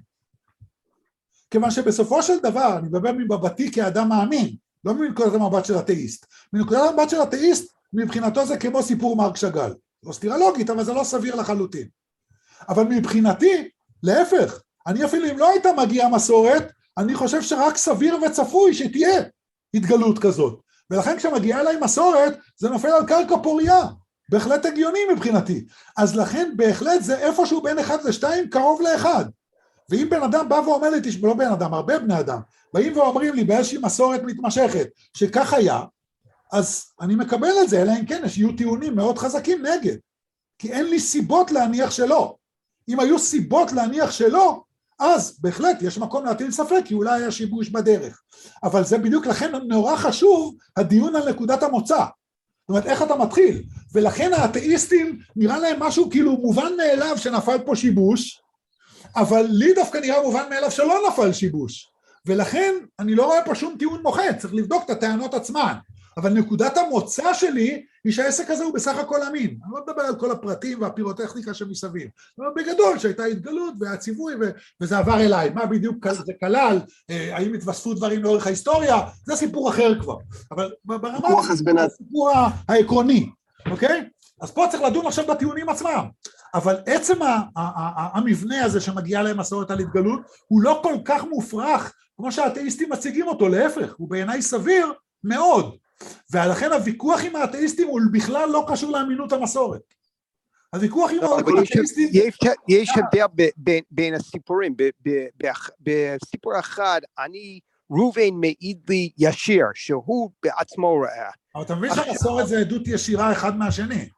כיוון שבסופו של דבר, אני מדבר מבבתי כאדם מאמין, לא מנקודת המבט של אתאיסט. מנקודת המבט של אתאיסט, מבחינתו זה כמו סיפור מרק שאגאל. לא סתירה לוגית, אבל זה לא סביר לחלוטין. אבל מבחינתי, להפך, אני אפילו אם לא הייתה מגיעה מסורת, אני חושב שרק סביר וצפוי שתהיה התגלות כזאת. ולכן כשמגיעה אליי מסורת, זה נופל על קרקע פוריה. בהחלט הגיוני מבחינתי. אז לכן בהחלט זה איפשהו בין אחד לשתיים קרוב לאחד. ואם בן אדם בא ואומר לי, לא בן אדם, הרבה בני אדם, באים ואומרים לי באיזושהי מסורת מתמשכת, שכך היה, אז אני מקבל את זה, אלא אם כן יש יהיו טיעונים מאוד חזקים נגד. כי אין לי סיבות להניח שלא. אם היו סיבות להניח שלא, אז בהחלט יש מקום להטיל ספק, כי אולי היה שיבוש בדרך. אבל זה בדיוק לכן נורא חשוב הדיון על נקודת המוצא. זאת אומרת, איך אתה מתחיל? ולכן האתאיסטים נראה להם משהו כאילו מובן מאליו שנפל פה שיבוש, אבל לי דווקא נראה מובן מאליו שלא נפל שיבוש. ולכן אני לא רואה פה שום טיעון מוחץ, צריך לבדוק את הטענות עצמן. אבל נקודת המוצא שלי היא שהעסק הזה הוא בסך הכל אמין. אני לא מדבר על כל הפרטים והפירוטכניקה שמסביב. אבל בגדול שהייתה התגלות והציווי וזה עבר אליי. מה בדיוק זה כלל, האם התווספו דברים לאורך ההיסטוריה, זה סיפור אחר כבר. אבל ברמה זה הסיפור העקרוני. אוקיי? אז פה צריך לדון עכשיו בטיעונים עצמם. אבל עצם המבנה הזה שמגיע להם מסורת על התגלות, הוא לא כל כך מופרך כמו שהאתאיסטים מציגים אותו, להפך, הוא בעיניי סביר מאוד. ולכן הוויכוח עם האתאיסטים הוא בכלל לא קשור לאמינות המסורת. הוויכוח עם האתאיסטים... יש הבדל בין הסיפורים, בסיפור אחד, אני, ראובן מעיד לי ישיר, שהוא בעצמו ראה. אבל אתה מבין שהמסורת זה עדות ישירה אחד מהשני.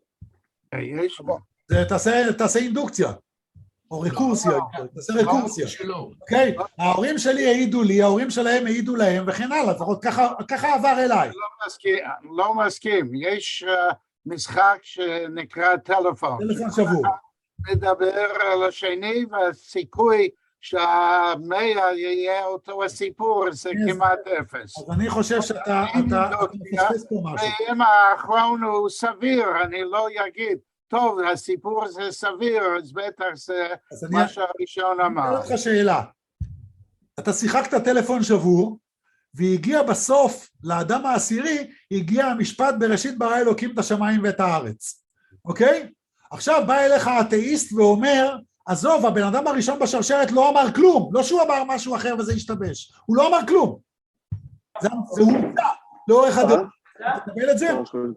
יש בו. תעשה אינדוקציה. או רקורסיה, תעשה רקורסיה. אוקיי? ההורים שלי העידו לי, ההורים שלהם העידו להם, וכן הלאה, לפחות ככה עבר אליי. לא מסכים, יש משחק שנקרא טלפון. טלפון שבור. מדבר על השני, והסיכוי שהמאה יהיה אותו הסיפור, זה כמעט אפס. אז אני חושב שאתה מפספס פה משהו. ואם האחרון הוא סביר, אני לא אגיד. טוב, הסיפור הזה סביר, אז בטח זה מה שהראשון אמר. אני אתן לך שאלה. אתה שיחקת טלפון שבור, והגיע בסוף לאדם העשירי, הגיע המשפט בראשית ברא אלוקים את השמיים ואת הארץ. אוקיי? עכשיו בא אליך האתאיסט ואומר, עזוב, הבן אדם הראשון בשרשרת לא אמר כלום, לא שהוא אמר משהו אחר וזה השתבש. הוא לא אמר כלום. זה הומצא לאורך הדרך. אתה תקבל את זה?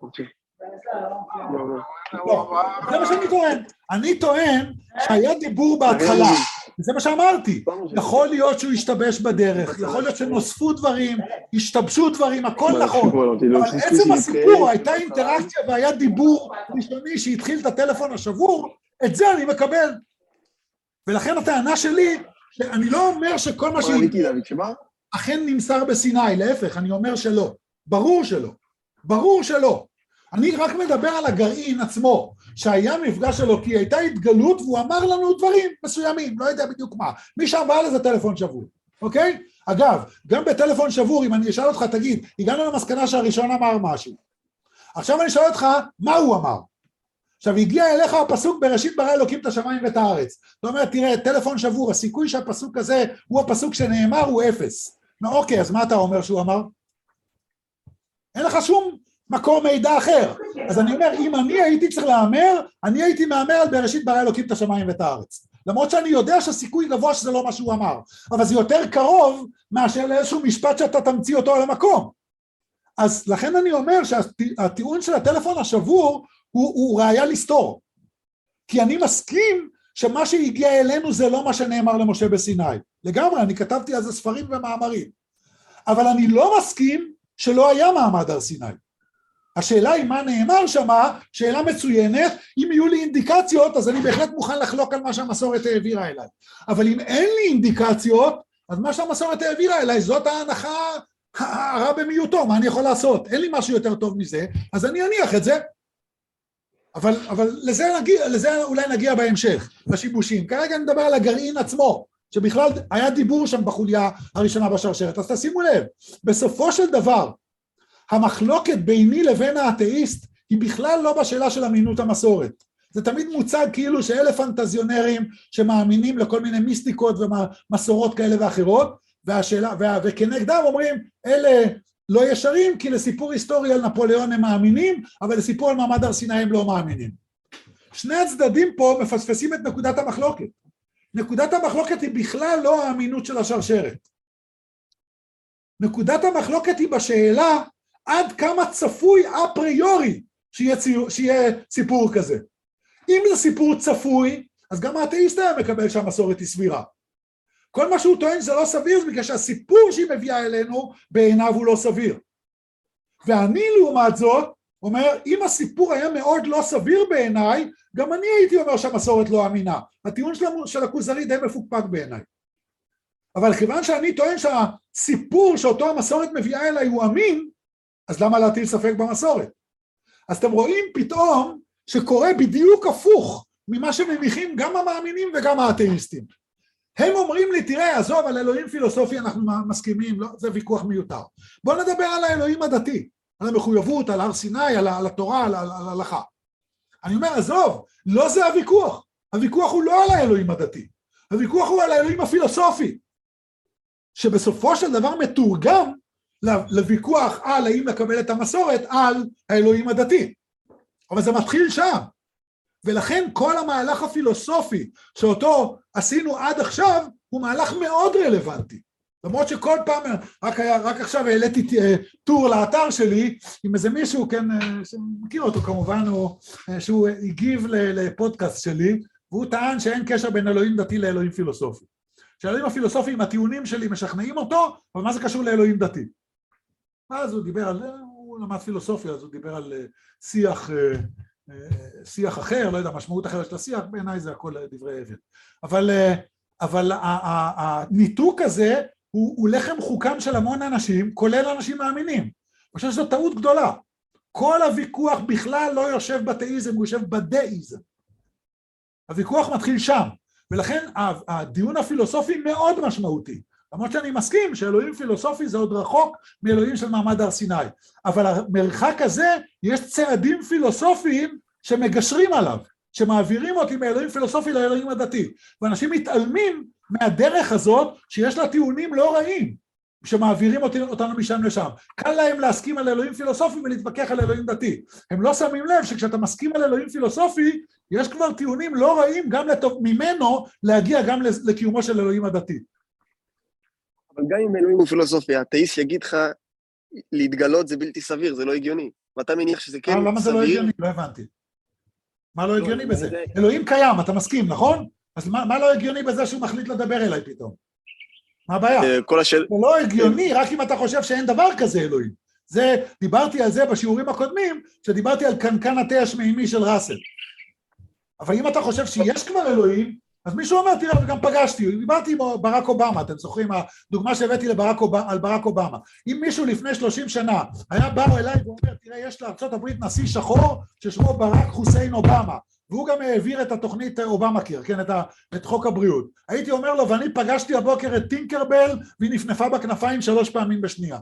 זה מה שאני טוען, אני טוען שהיה דיבור בהתחלה, זה מה שאמרתי, יכול להיות שהוא השתבש בדרך, יכול להיות שנוספו דברים, השתבשו דברים, הכל נכון, אבל עצם הסיפור, הייתה אינטראקציה והיה דיבור ראשוני שהתחיל את הטלפון השבור, את זה אני מקבל, ולכן הטענה שלי, שאני לא אומר שכל מה שהגיע, אכן נמסר בסיני, להפך, אני אומר שלא, ברור שלא, ברור שלא, אני רק מדבר על הגרעין עצמו, שהיה מפגש שלו, כי הייתה התגלות, והוא אמר לנו דברים מסוימים, לא יודע בדיוק מה. מי שאמר לזה טלפון שבור, אוקיי? אגב, גם בטלפון שבור, אם אני אשאל אותך, תגיד, הגענו למסקנה שהראשון אמר משהו. עכשיו אני אשאל אותך, מה הוא אמר? עכשיו, הגיע אליך הפסוק בראשית ברא אלוקים את השמיים ואת הארץ. זאת אומרת, תראה, טלפון שבור, הסיכוי שהפסוק הזה הוא הפסוק שנאמר, הוא אפס. נו, אוקיי, אז מה אתה אומר שהוא אמר? אין לך שום מקור מידע אחר. אז אני אומר, אם אני הייתי צריך לאמר, אני הייתי מאמר על בראשית ברא אלוקים את השמיים ואת הארץ. למרות שאני יודע שהסיכוי גבוה שזה לא מה שהוא אמר. אבל זה יותר קרוב מאשר לאיזשהו משפט שאתה תמציא אותו על המקום. אז לכן אני אומר שהטיעון של הטלפון השבור הוא, הוא ראיה לסתור. כי אני מסכים שמה שהגיע אלינו זה לא מה שנאמר למשה בסיני. לגמרי, אני כתבתי על זה ספרים ומאמרים. אבל אני לא מסכים שלא היה מעמד הר סיני. השאלה היא מה נאמר שמה, שאלה מצוינת, אם יהיו לי אינדיקציות, אז אני בהחלט מוכן לחלוק על מה שהמסורת העבירה אליי. אבל אם אין לי אינדיקציות, אז מה שהמסורת העבירה אליי, זאת ההנחה הרע במיעוטו, מה אני יכול לעשות? אין לי משהו יותר טוב מזה, אז אני אניח את זה. אבל, אבל לזה, נגיע, לזה אולי נגיע בהמשך, בשיבושים. כרגע אני מדבר על הגרעין עצמו, שבכלל היה דיבור שם בחוליה הראשונה בשרשרת. אז תשימו לב, בסופו של דבר, המחלוקת ביני לבין האתאיסט היא בכלל לא בשאלה של אמינות המסורת. זה תמיד מוצג כאילו שאלה פנטזיונרים שמאמינים לכל מיני מיסטיקות ומסורות כאלה ואחרות, והשאלה, וה, וכנגדם אומרים, אלה לא ישרים כי לסיפור היסטורי על נפוליאון הם מאמינים, אבל לסיפור על מעמד הר סיני הם לא מאמינים. שני הצדדים פה מפספסים את נקודת המחלוקת. נקודת המחלוקת היא בכלל לא האמינות של השרשרת. נקודת המחלוקת היא בשאלה עד כמה צפוי אפריורי שיהיה, ציור, שיהיה סיפור כזה. אם זה סיפור צפוי, אז גם האתאיסט היה מקבל שהמסורת היא סבירה. כל מה שהוא טוען זה לא סביר, בגלל שהסיפור שהיא מביאה אלינו בעיניו הוא לא סביר. ואני לעומת זאת אומר, אם הסיפור היה מאוד לא סביר בעיניי, גם אני הייתי אומר שהמסורת לא אמינה. הטיעון של, של הכוזרי די מפוקפק בעיניי. אבל כיוון שאני טוען שהסיפור שאותו המסורת מביאה אליי הוא אמין, אז למה להטיל ספק במסורת? אז אתם רואים פתאום שקורה בדיוק הפוך ממה שמניחים גם המאמינים וגם האתאיסטים. הם אומרים לי, תראה, עזוב, על אלוהים פילוסופי אנחנו מסכימים, לא, זה ויכוח מיותר. בוא נדבר על האלוהים הדתי, על המחויבות, על הר סיני, על, על התורה, על ההלכה. אני אומר, עזוב, לא זה הוויכוח. הוויכוח הוא לא על האלוהים הדתי. הוויכוח הוא על האלוהים הפילוסופי, שבסופו של דבר מתורגם לוויכוח על האם לקבל את המסורת על האלוהים הדתי. אבל זה מתחיל שם. ולכן כל המהלך הפילוסופי שאותו עשינו עד עכשיו הוא מהלך מאוד רלוונטי. למרות שכל פעם, רק, היה, רק עכשיו העליתי טור לאתר שלי עם איזה מישהו, כן, שמכיר אותו כמובן, הוא, שהוא הגיב לפודקאסט שלי, והוא טען שאין קשר בין אלוהים דתי לאלוהים פילוסופי. שהאלוהים הפילוסופי עם הטיעונים שלי משכנעים אותו, אבל מה זה קשור לאלוהים דתי? אז הוא דיבר על, הוא למד פילוסופיה, אז הוא דיבר על שיח, שיח אחר, לא יודע, משמעות אחרת של השיח, בעיניי זה הכל דברי אבן. אבל, אבל הניתוק הזה הוא, הוא לחם חוקם של המון אנשים, כולל אנשים מאמינים. אני חושב שזו טעות גדולה. כל הוויכוח בכלל לא יושב בתאיזם, הוא יושב בדאיזם. הוויכוח מתחיל שם, ולכן הדיון הפילוסופי מאוד משמעותי. למרות שאני מסכים שאלוהים פילוסופי זה עוד רחוק מאלוהים של מעמד הר סיני. אבל המרחק הזה, יש צעדים פילוסופיים שמגשרים עליו, שמעבירים אותי מאלוהים פילוסופי לאלוהים הדתי. ואנשים מתעלמים מהדרך הזאת שיש לה טיעונים לא רעים, שמעבירים אותנו משם לשם. קל להם להסכים על אלוהים פילוסופי ולהתווכח על אלוהים דתי. הם לא שמים לב שכשאתה מסכים על אלוהים פילוסופי, יש כבר טיעונים לא רעים גם לטוב ממנו להגיע גם לקיומו של אלוהים הדתי. אבל גם אם אלוהים הוא פילוסופיה, האתאיסט יגיד לך, להתגלות זה בלתי סביר, זה לא הגיוני. ואתה מניח שזה כן סביר. למה זה לא הגיוני? לא הבנתי. מה לא הגיוני בזה? אלוהים קיים, אתה מסכים, נכון? אז מה לא הגיוני בזה שהוא מחליט לדבר אליי פתאום? מה הבעיה? זה לא הגיוני, רק אם אתה חושב שאין דבר כזה אלוהים. זה, דיברתי על זה בשיעורים הקודמים, שדיברתי על קנקן התה השמימי של ראסל. אבל אם אתה חושב שיש כבר אלוהים, אז מישהו אומר, תראה, גם פגשתי, דיברתי עם ברק אובמה, אתם זוכרים, הדוגמה שהבאתי לברק אובמה, על ברק אובמה. אם מישהו לפני שלושים שנה היה בא אליי ואומר, תראה, יש לארצות הברית נשיא שחור ששמו ברק חוסיין אובמה, והוא גם העביר את התוכנית אובמה קיר, כן, את, ה, את חוק הבריאות. הייתי אומר לו, ואני פגשתי הבוקר את טינקרבל, והיא נפנפה בכנפיים שלוש פעמים בשנייה.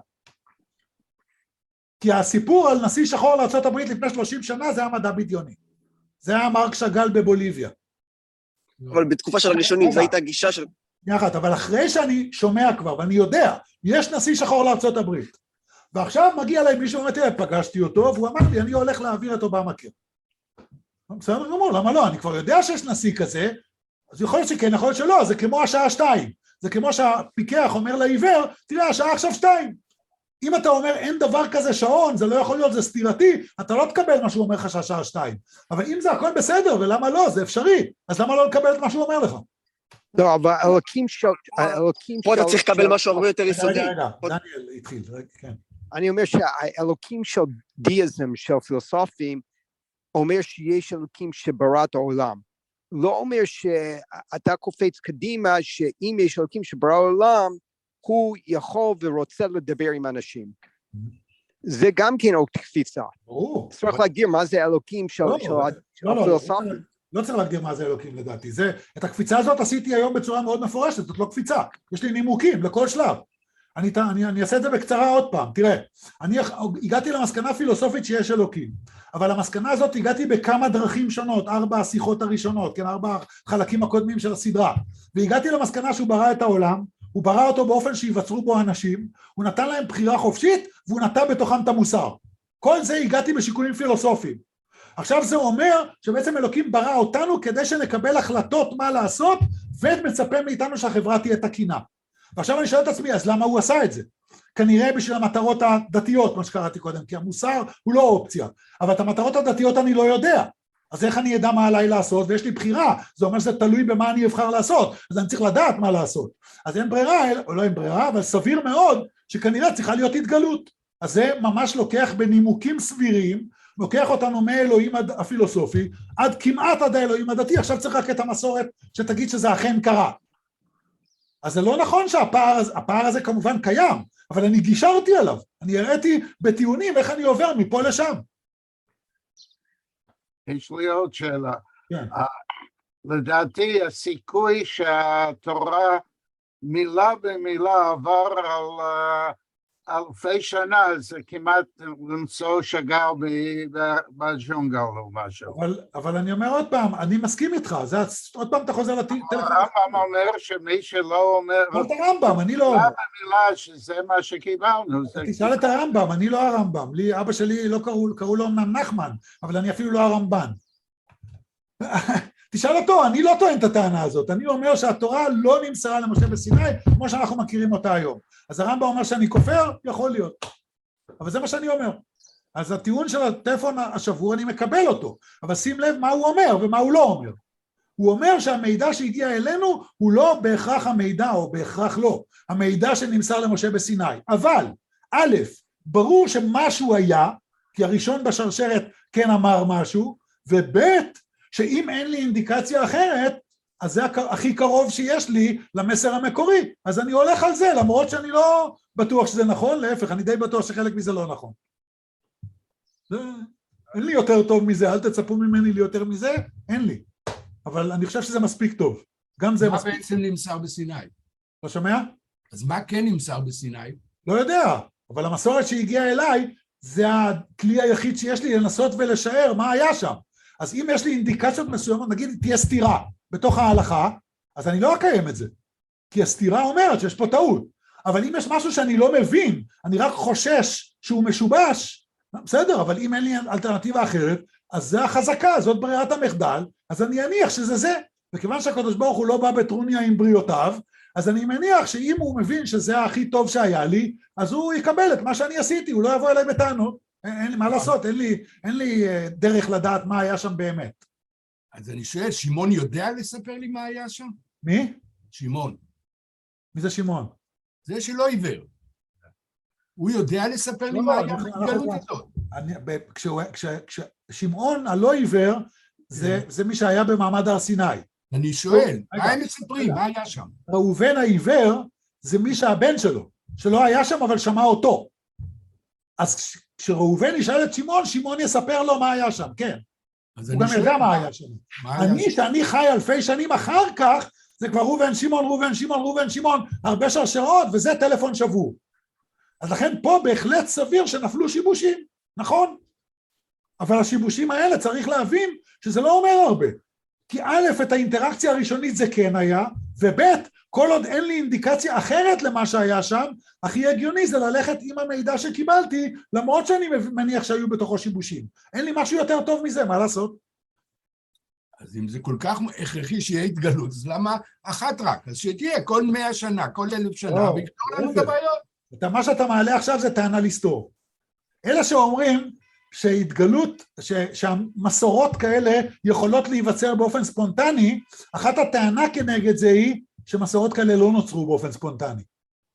כי הסיפור על נשיא שחור לארצות הברית לפני שלושים שנה, זה היה מדע בדיוני. זה היה מרק שאגאל בבוליביה. אבל בתקופה של הראשונים, זו הייתה גישה של... יחד, אבל אחרי שאני שומע כבר, ואני יודע, יש נשיא שחור לארצות הברית, ועכשיו מגיע אליי מישהו ואומר, תראה, פגשתי אותו, והוא אמר לי, אני הולך להעביר את אובמה קיר. בסדר גמור, למה לא? אני כבר יודע שיש נשיא כזה, אז יכול להיות שכן, יכול להיות שלא, זה כמו השעה שתיים, זה כמו שהפיקח אומר לעיוור, תראה, השעה עכשיו שתיים. אם אתה אומר אין דבר כזה שעון, זה לא יכול להיות, זה סתירתי, אתה לא תקבל מה שהוא אומר לך שהשעה שתיים. אבל אם זה הכל בסדר, ולמה לא, זה אפשרי, אז למה לא לקבל את מה שהוא אומר לך? לא, אבל אלוקים שואל... פה אתה צריך לקבל משהו הרבה יותר יסודי. רגע, רגע, דניאל התחיל, כן. אני אומר שהאלוקים של דיאזם, של פילוסופים, אומר שיש אלוקים שברא את העולם. לא אומר שאתה קופץ קדימה, שאם יש אלוקים שברא העולם, הוא יכול ורוצה לדבר עם אנשים. זה גם כן עוד קפיצה. צריך להגדיר מה זה אלוקים של הפילוסופים. לא צריך להגדיר מה זה אלוקים לדעתי. את הקפיצה הזאת עשיתי היום בצורה מאוד מפורשת, זאת לא קפיצה. יש לי נימוקים לכל שלב. אני, אני, אני אעשה את זה בקצרה עוד פעם. תראה, אני הגעתי למסקנה פילוסופית שיש אלוקים, אבל למסקנה הזאת הגעתי בכמה דרכים שונות, ארבע השיחות הראשונות, כן, ארבע חלקים הקודמים של הסדרה, והגעתי למסקנה שהוא ברא את העולם, הוא ברא אותו באופן שיווצרו בו אנשים, הוא נתן להם בחירה חופשית, והוא נטע בתוכם את המוסר. כל זה הגעתי בשיקולים פילוסופיים. עכשיו זה אומר שבעצם אלוקים ברא אותנו כדי שנקבל החלטות מה לעשות, ומצפה מאיתנו שהחברה תהיה תקינה. ועכשיו אני שואל את עצמי, אז למה הוא עשה את זה? כנראה בשביל המטרות הדתיות, מה שקראתי קודם, כי המוסר הוא לא אופציה, אבל את המטרות הדתיות אני לא יודע, אז איך אני אדע מה עליי לעשות, ויש לי בחירה, זה אומר שזה תלוי במה אני אבחר לעשות, אז אני צריך לדעת מה לעשות, אז אין ברירה, או לא אין ברירה, אבל סביר מאוד שכנראה צריכה להיות התגלות, אז זה ממש לוקח בנימוקים סבירים, לוקח אותנו מאלוהים הפילוסופי, עד כמעט עד האלוהים הדתי, עכשיו צריך רק את המסורת שתגיד שזה אכן קרה. אז זה לא נכון שהפער הפער הזה כמובן קיים, אבל אני גישרתי עליו, אני הראיתי בטיעונים איך אני עובר מפה לשם. יש לי עוד שאלה. כן. לדעתי הסיכוי שהתורה מילה במילה עבר על אלפי שנה, זה כמעט למצוא שגר בג'ונגל או משהו. אבל, אבל אני אומר עוד פעם, אני מסכים איתך, זה עוד פעם אתה חוזר לטלפון. הרמב"ם אומר שמי שלא אומר... לא את הרמב"ם, אני לא... מילה במילה שזה מה שקיבלנו. תשאל את הרמב"ם, אני לא הרמב"ם, לי, אבא שלי לא קראו, קראו לו אמנם נחמן, אבל אני אפילו לא הרמב"ן. תשאל אותו, אני לא טוען את הטענה הזאת, אני אומר שהתורה לא נמסרה למשה בסיני, כמו שאנחנו מכירים אותה היום. אז הרמב"ם אומר שאני כופר, יכול להיות. אבל זה מה שאני אומר. אז הטיעון של הטלפון השבור אני מקבל אותו, אבל שים לב מה הוא אומר ומה הוא לא אומר. הוא אומר שהמידע שהגיע אלינו הוא לא בהכרח המידע, או בהכרח לא, המידע שנמסר למשה בסיני. אבל, א', ברור שמשהו היה, כי הראשון בשרשרת כן אמר משהו, וב', שאם אין לי אינדיקציה אחרת, אז זה הכי קרוב שיש לי למסר המקורי, אז אני הולך על זה, למרות שאני לא בטוח שזה נכון, להפך, אני די בטוח שחלק מזה לא נכון. זה, אין לי יותר טוב מזה, אל תצפו ממני לי יותר מזה, אין לי. אבל אני חושב שזה מספיק טוב. גם זה מה מספיק. מה בעצם נמסר בסיני? לא שומע? אז מה כן נמסר בסיני? לא יודע, אבל המסורת שהגיעה אליי, זה הכלי היחיד שיש לי לנסות ולשער מה היה שם. אז אם יש לי אינדיקציות מסוימות, נגיד תהיה סתירה בתוך ההלכה, אז אני לא אקיים את זה. כי הסתירה אומרת שיש פה טעות. אבל אם יש משהו שאני לא מבין, אני רק חושש שהוא משובש, בסדר, אבל אם אין לי אלטרנטיבה אחרת, אז זה החזקה, זאת ברירת המחדל, אז אני אניח שזה זה. וכיוון שהקדוש ברוך הוא לא בא בטרוניה עם בריאותיו, אז אני מניח שאם הוא מבין שזה הכי טוב שהיה לי, אז הוא יקבל את מה שאני עשיתי, הוא לא יבוא אליי בטענות. אין, אין לי מה לעשות, אין לי, אין לי דרך לדעת מה היה שם באמת. אז אני שואל, שמעון יודע לספר לי מה היה שם? מי? שמעון. מי זה שמעון? זה שלא עיוור. הוא יודע לספר לי מה היה בגלות הזאת. כששמעון הלא עיוור, זה מי שהיה במעמד הר סיני. אני שואל, מה הם מספרים? מה היה שם? ראובן העיוור זה מי שהבן שלו, שלא היה שם אבל שמע אותו. אז כשראובן ישאל את שמעון, שמעון יספר לו מה היה שם, כן. הוא גם ידע מה היה שם. אני, שאני חי אלפי שנים אחר כך, זה כבר ראובן, שמעון, ראובן, שמעון, ראובן, שמעון, הרבה שרשרות, וזה טלפון שבור. אז לכן פה בהחלט סביר שנפלו שיבושים, נכון? אבל השיבושים האלה צריך להבין שזה לא אומר הרבה. כי א', את האינטראקציה הראשונית זה כן היה, וב', כל עוד אין לי אינדיקציה אחרת למה שהיה שם, הכי הגיוני זה ללכת עם המידע שקיבלתי, למרות שאני מניח שהיו בתוכו שיבושים. אין לי משהו יותר טוב מזה, מה לעשות? אז אם זה כל כך הכרחי שיהיה התגלות, אז למה אחת רק? אז שתהיה כל מאה שנה, כל אלף שנה, ויפתור לנו את הבעיות. מה שאתה מעלה עכשיו זה טענה לסתור. אלה שאומרים שהתגלות, שהמסורות כאלה יכולות להיווצר באופן ספונטני, אחת הטענה כנגד זה היא שמסורות כאלה לא נוצרו באופן ספונטני.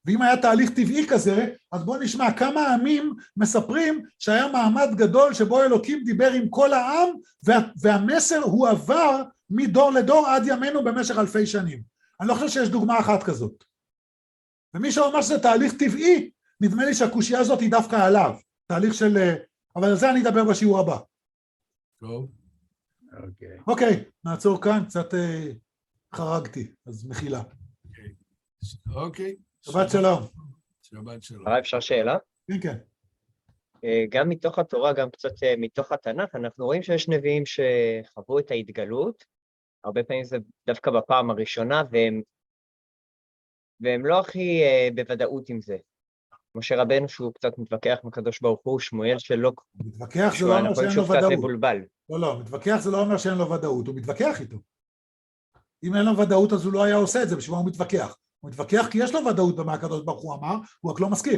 ואם היה תהליך טבעי כזה, אז בואו נשמע כמה עמים מספרים שהיה מעמד גדול שבו אלוקים דיבר עם כל העם, וה, והמסר הוא עבר מדור לדור עד ימינו במשך אלפי שנים. אני לא חושב שיש דוגמה אחת כזאת. ומי שאומר שזה תהליך טבעי, נדמה לי שהקושייה הזאת היא דווקא עליו, תהליך של... אבל על זה אני אדבר בשיעור הבא. טוב. אוקיי. אוקיי, נעצור כאן, קצת אה, חרגתי, אז מחילה. אוקיי. שבת שלום. שבת שלום. הרב, אפשר שאלה? כן, כן. גם מתוך התורה, גם קצת מתוך התנ"ך, אנחנו רואים שיש נביאים שחוו את ההתגלות, הרבה פעמים זה דווקא בפעם הראשונה, והם, והם לא הכי בוודאות עם זה. משה רבנו שהוא קצת מתווכח עם הקדוש ברוך הוא, שמואל שלא... מתווכח זה לא אומר שאין לו ודאות. מבולבל. לא, לא, מתווכח זה לא אומר שאין לו ודאות, הוא מתווכח איתו. אם אין לו ודאות אז הוא לא היה עושה את זה, בשביל מה הוא מתווכח. הוא מתווכח כי יש לו ודאות במה הקדוש ברוך הוא אמר, הוא רק לא מסכים.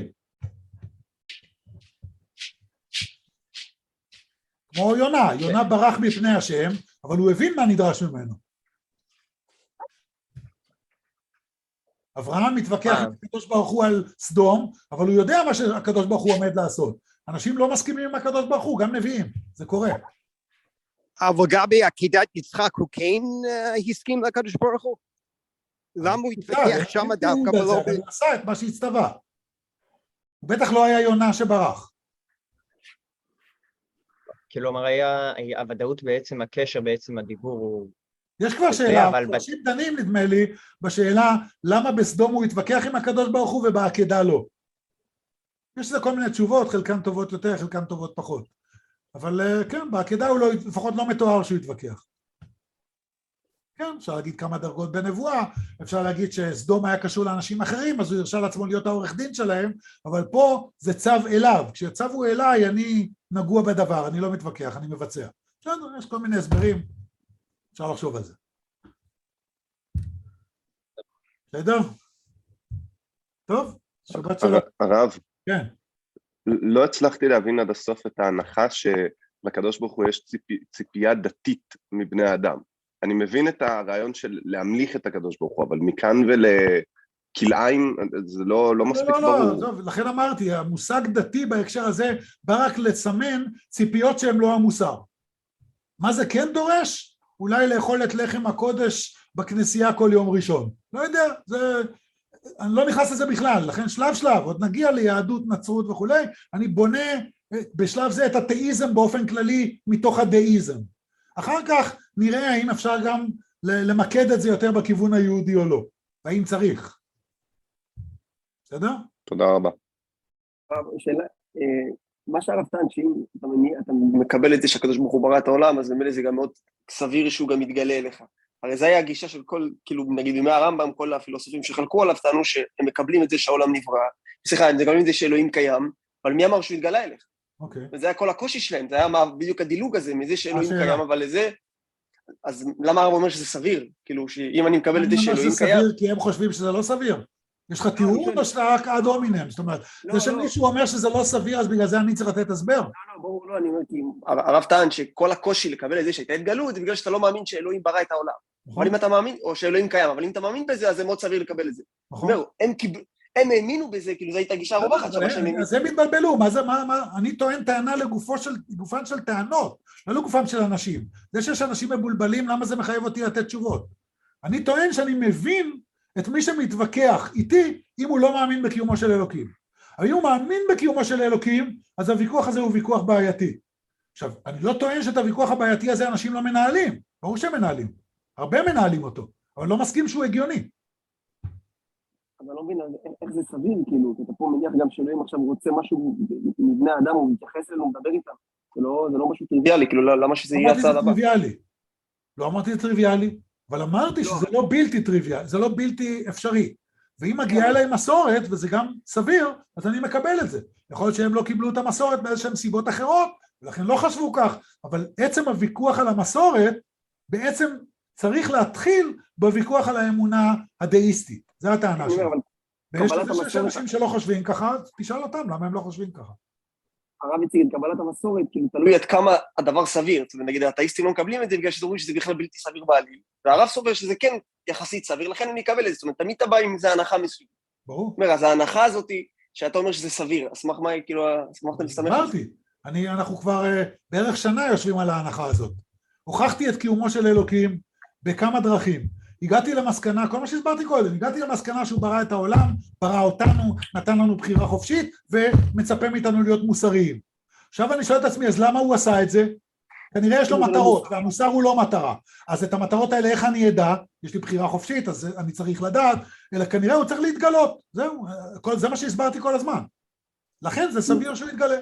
כמו יונה, יונה ברח מפני השם, אבל הוא הבין מה נדרש ממנו. אברהם מתווכח עם הקדוש ברוך הוא על סדום, אבל הוא יודע מה שהקדוש ברוך הוא עומד לעשות. אנשים לא מסכימים עם הקדוש ברוך הוא, גם נביאים, זה קורה. אבל גבי, עקידת יצחק הוא כן הסכים לקדוש ברוך הוא? למה הוא התווכח שם דווקא ולא... הוא עשה את מה שהצטווה. הוא בטח לא היה יונה שברח. כלומר, היה הוודאות בעצם, הקשר בעצם הדיבור הוא... יש כבר שאלה, אנשים דנים נדמה לי, בשאלה למה בסדום הוא התווכח עם הקדוש ברוך הוא ובעקדה לא. יש לזה כל מיני תשובות, חלקן טובות יותר, חלקן טובות פחות. אבל כן, בעקדה הוא לא, לפחות לא מתואר שהוא התווכח. כן, אפשר להגיד כמה דרגות בנבואה, אפשר להגיד שסדום היה קשור לאנשים אחרים, אז הוא הרשה לעצמו להיות העורך דין שלהם, אבל פה זה צו אליו, כשצוו אליי אני נגוע בדבר, אני לא מתווכח, אני מבצע. בסדר, יש כל מיני הסברים, אפשר לחשוב על זה. בסדר? טוב, שבת שלום. הרב, כן. לא הצלחתי להבין עד הסוף את ההנחה שלקדוש ברוך הוא יש ציפייה דתית מבני האדם. אני מבין את הרעיון של להמליך את הקדוש ברוך הוא, אבל מכאן ולכלאיים זה לא, לא מספיק לא, ברור. לא, לא, לכן אמרתי, המושג דתי בהקשר הזה בא רק לסמן ציפיות שהן לא המוסר. מה זה כן דורש? אולי לאכול את לחם הקודש בכנסייה כל יום ראשון. לא יודע, זה... אני לא נכנס לזה בכלל, לכן שלב שלב, עוד נגיע ליהדות, נצרות וכולי, אני בונה בשלב זה את התאיזם באופן כללי מתוך הדאיזם. אחר כך נראה האם אפשר גם למקד את זה יותר בכיוון היהודי או לא, והאם צריך. בסדר? תודה רבה. שאלה, מה שהרב טען, שאם אתה מקבל את זה שהקדוש ברוך הוא ברא את העולם, אז במילא זה גם מאוד סביר שהוא גם יתגלה אליך. הרי זה היה הגישה של כל, כאילו נגיד בימי הרמב"ם, כל הפילוסופים שחלקו עליו טענו שהם מקבלים את זה שהעולם נברא, סליחה, הם מקבלים את זה שאלוהים קיים, אבל מי אמר שהוא יתגלה אליך? אוקיי. וזה היה כל הקושי שלהם, זה היה בדיוק הדילוג הזה, מזה שאלוהים קיים, אבל לזה, אז למה הרב אומר שזה סביר? כאילו, שאם אני מקבל את זה שאלוהים קיים... כי הם חושבים שזה לא סביר. יש לך טיעון או שאתה רק עד הומינם? זאת אומרת, זה שמישהו אומר שזה לא סביר, אז בגלל זה אני צריך לתת הסבר. לא, לא, ברור, לא, אני אומר, כי הרב טען שכל הקושי לקבל את זה שהייתה התגלות, זה בגלל שאתה לא מאמין שאלוהים ברא את העולם. אבל אם אתה מאמין, או שאלוהים קיים, אבל אם אתה מאמין בזה, אז זה מאוד סביר לקבל את זה. הם האמינו בזה, כאילו זו הייתה גישה רווחת. אז הם התבלבלו, מה זה, מה, אני טוען טענה לגופן של טענות, לא לגופם של אנשים. זה שיש אנשים מבולבלים, למה זה מחייב אותי לתת תשובות? אני טוען שאני מבין את מי שמתווכח איתי, אם הוא לא מאמין בקיומו של אלוקים. אבל אם הוא מאמין בקיומו של אלוקים, אז הוויכוח הזה הוא ויכוח בעייתי. עכשיו, אני לא טוען שאת הוויכוח הבעייתי הזה אנשים לא מנהלים, ברור שהם מנהלים. הרבה מנהלים אותו, אבל לא מסכים שהוא הגיוני. אבל אני לא מבין איך זה סביר, כאילו, כי אתה פה מניח גם שאלוהים עכשיו רוצה משהו מבני האדם, הוא מתייחס אלינו, מדבר איתם. זה לא, זה לא משהו טריוויאלי, כאילו, למה שזה יהיה הצעד הבא? לא אמרתי זה טריוויאלי, אבל אמרתי שזה לא בלתי טריוויאלי, זה לא בלתי אפשרי. ואם מגיעה אליי מסורת, וזה גם סביר, אז אני מקבל את זה. יכול להיות שהם לא קיבלו את המסורת באיזשהם סיבות אחרות, ולכן לא חשבו כך, אבל עצם הוויכוח על המסורת, בעצם צריך להתחיל בוויכוח על האמונה הדאיסטית. זו הטענה שלי. ויש לזה אנשים שלא חושבים ככה, תשאל אותם למה הם לא חושבים ככה. הרב הציג את קבלת המסורת, כאילו תלוי עד כמה הדבר סביר, ונגיד האתאיסטים לא מקבלים את זה בגלל שדורים שזה בכלל בלתי סביר בעליל, והרב סובר שזה כן יחסית סביר, לכן אני אקבל את זה, זאת אומרת, תמיד אתה בא עם זה הנחה מסוימת. ברור. אז ההנחה הזאת שאתה אומר שזה סביר, אסמך מה, כאילו, אסמך אתה מסתמך? אמרתי, אנחנו כבר בערך שנה יושבים על ההנחה הזאת. הוכחתי את קיומו של אלוקים בכמה דרכים. הגעתי למסקנה, כל מה שהסברתי קודם, הגעתי למסקנה שהוא ברא את העולם, ברא אותנו, נתן לנו בחירה חופשית, ומצפה מאיתנו להיות מוסריים. עכשיו אני שואל את עצמי, אז למה הוא עשה את זה? כנראה יש לו מטרות, והמוסר הוא לא מטרה. אז את המטרות האלה, איך אני אדע? יש לי בחירה חופשית, אז אני צריך לדעת, אלא כנראה הוא צריך להתגלות. זהו, זה מה שהסברתי כל הזמן. לכן זה סביר שהוא יתגלה.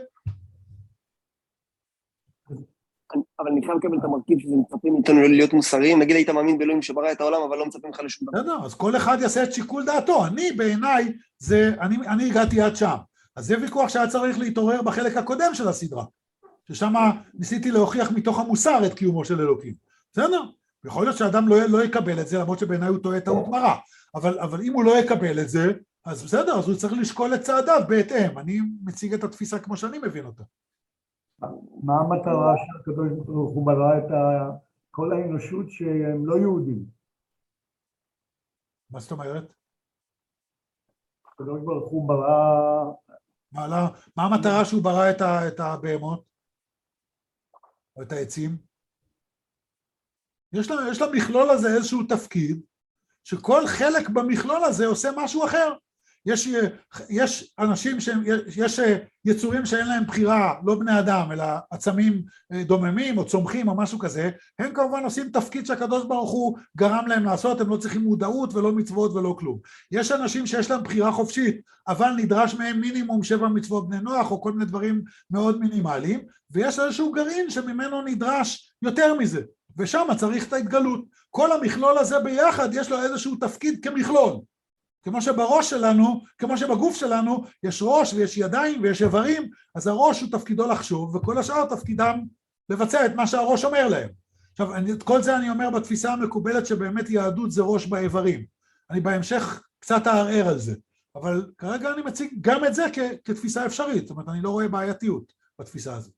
אבל אני חייב לקבל את המרכיב שזה מצפים איתנו להיות מוסריים, נגיד היית מאמין באלוהים שברא את העולם, אבל לא מצפים לך לשום דבר. בסדר, אז כל אחד יעשה את שיקול דעתו. אני בעיניי, זה, אני, אני הגעתי עד שם. אז זה ויכוח שהיה צריך להתעורר בחלק הקודם של הסדרה. ששם ניסיתי להוכיח מתוך המוסר את קיומו של אלוקים. בסדר? יכול להיות שאדם לא, לא יקבל את זה, למרות שבעיניי הוא טועה טעות מרה. אבל, אבל אם הוא לא יקבל את זה, אז בסדר, אז הוא צריך לשקול את צעדיו בהתאם. אני מציג את התפיסה כמו שאני מבין אותה. מה המטרה שהקדוש ברוך הוא ברא את כל האנושות שהם לא יהודים? מה זאת אומרת? הקדוש ברוך הוא ברא... מה, לא, מה המטרה שהוא ברא את, ה, את הבהמות? או את העצים? יש לה, יש למכלול הזה איזשהו תפקיד, שכל חלק במכלול הזה עושה משהו אחר. יש, יש אנשים, שהם, יש יצורים שאין להם בחירה, לא בני אדם, אלא עצמים דוממים או צומחים או משהו כזה, הם כמובן עושים תפקיד שהקדוש ברוך הוא גרם להם לעשות, הם לא צריכים מודעות ולא מצוות ולא כלום. יש אנשים שיש להם בחירה חופשית, אבל נדרש מהם מינימום שבע מצוות בני נוח או כל מיני דברים מאוד מינימליים, ויש איזשהו גרעין שממנו נדרש יותר מזה, ושם צריך את ההתגלות. כל המכלול הזה ביחד יש לו איזשהו תפקיד כמכלול. כמו שבראש שלנו, כמו שבגוף שלנו, יש ראש ויש ידיים ויש איברים, אז הראש הוא תפקידו לחשוב, וכל השאר תפקידם לבצע את מה שהראש אומר להם. עכשיו, אני, את כל זה אני אומר בתפיסה המקובלת שבאמת יהדות זה ראש באיברים. אני בהמשך קצת אערער על זה, אבל כרגע אני מציג גם את זה כ, כתפיסה אפשרית, זאת אומרת, אני לא רואה בעייתיות בתפיסה הזאת.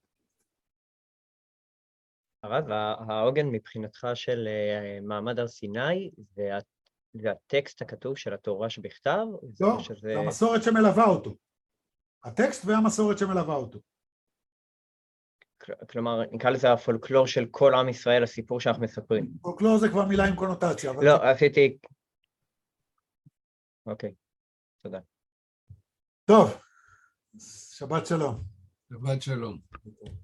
הרב, העוגן מבחינתך של מעמד הר סיני, זה והטקסט הכתוב של התורה שבכתב? לא, שזה... זה המסורת שמלווה אותו. הטקסט והמסורת שמלווה אותו. כלומר, נקרא לזה הפולקלור של כל עם ישראל, הסיפור שאנחנו מספרים. פולקלור זה כבר מילה עם קונוטציה. אבל... לא, עשיתי... אוקיי, תודה. טוב, שבת שלום. שבת שלום.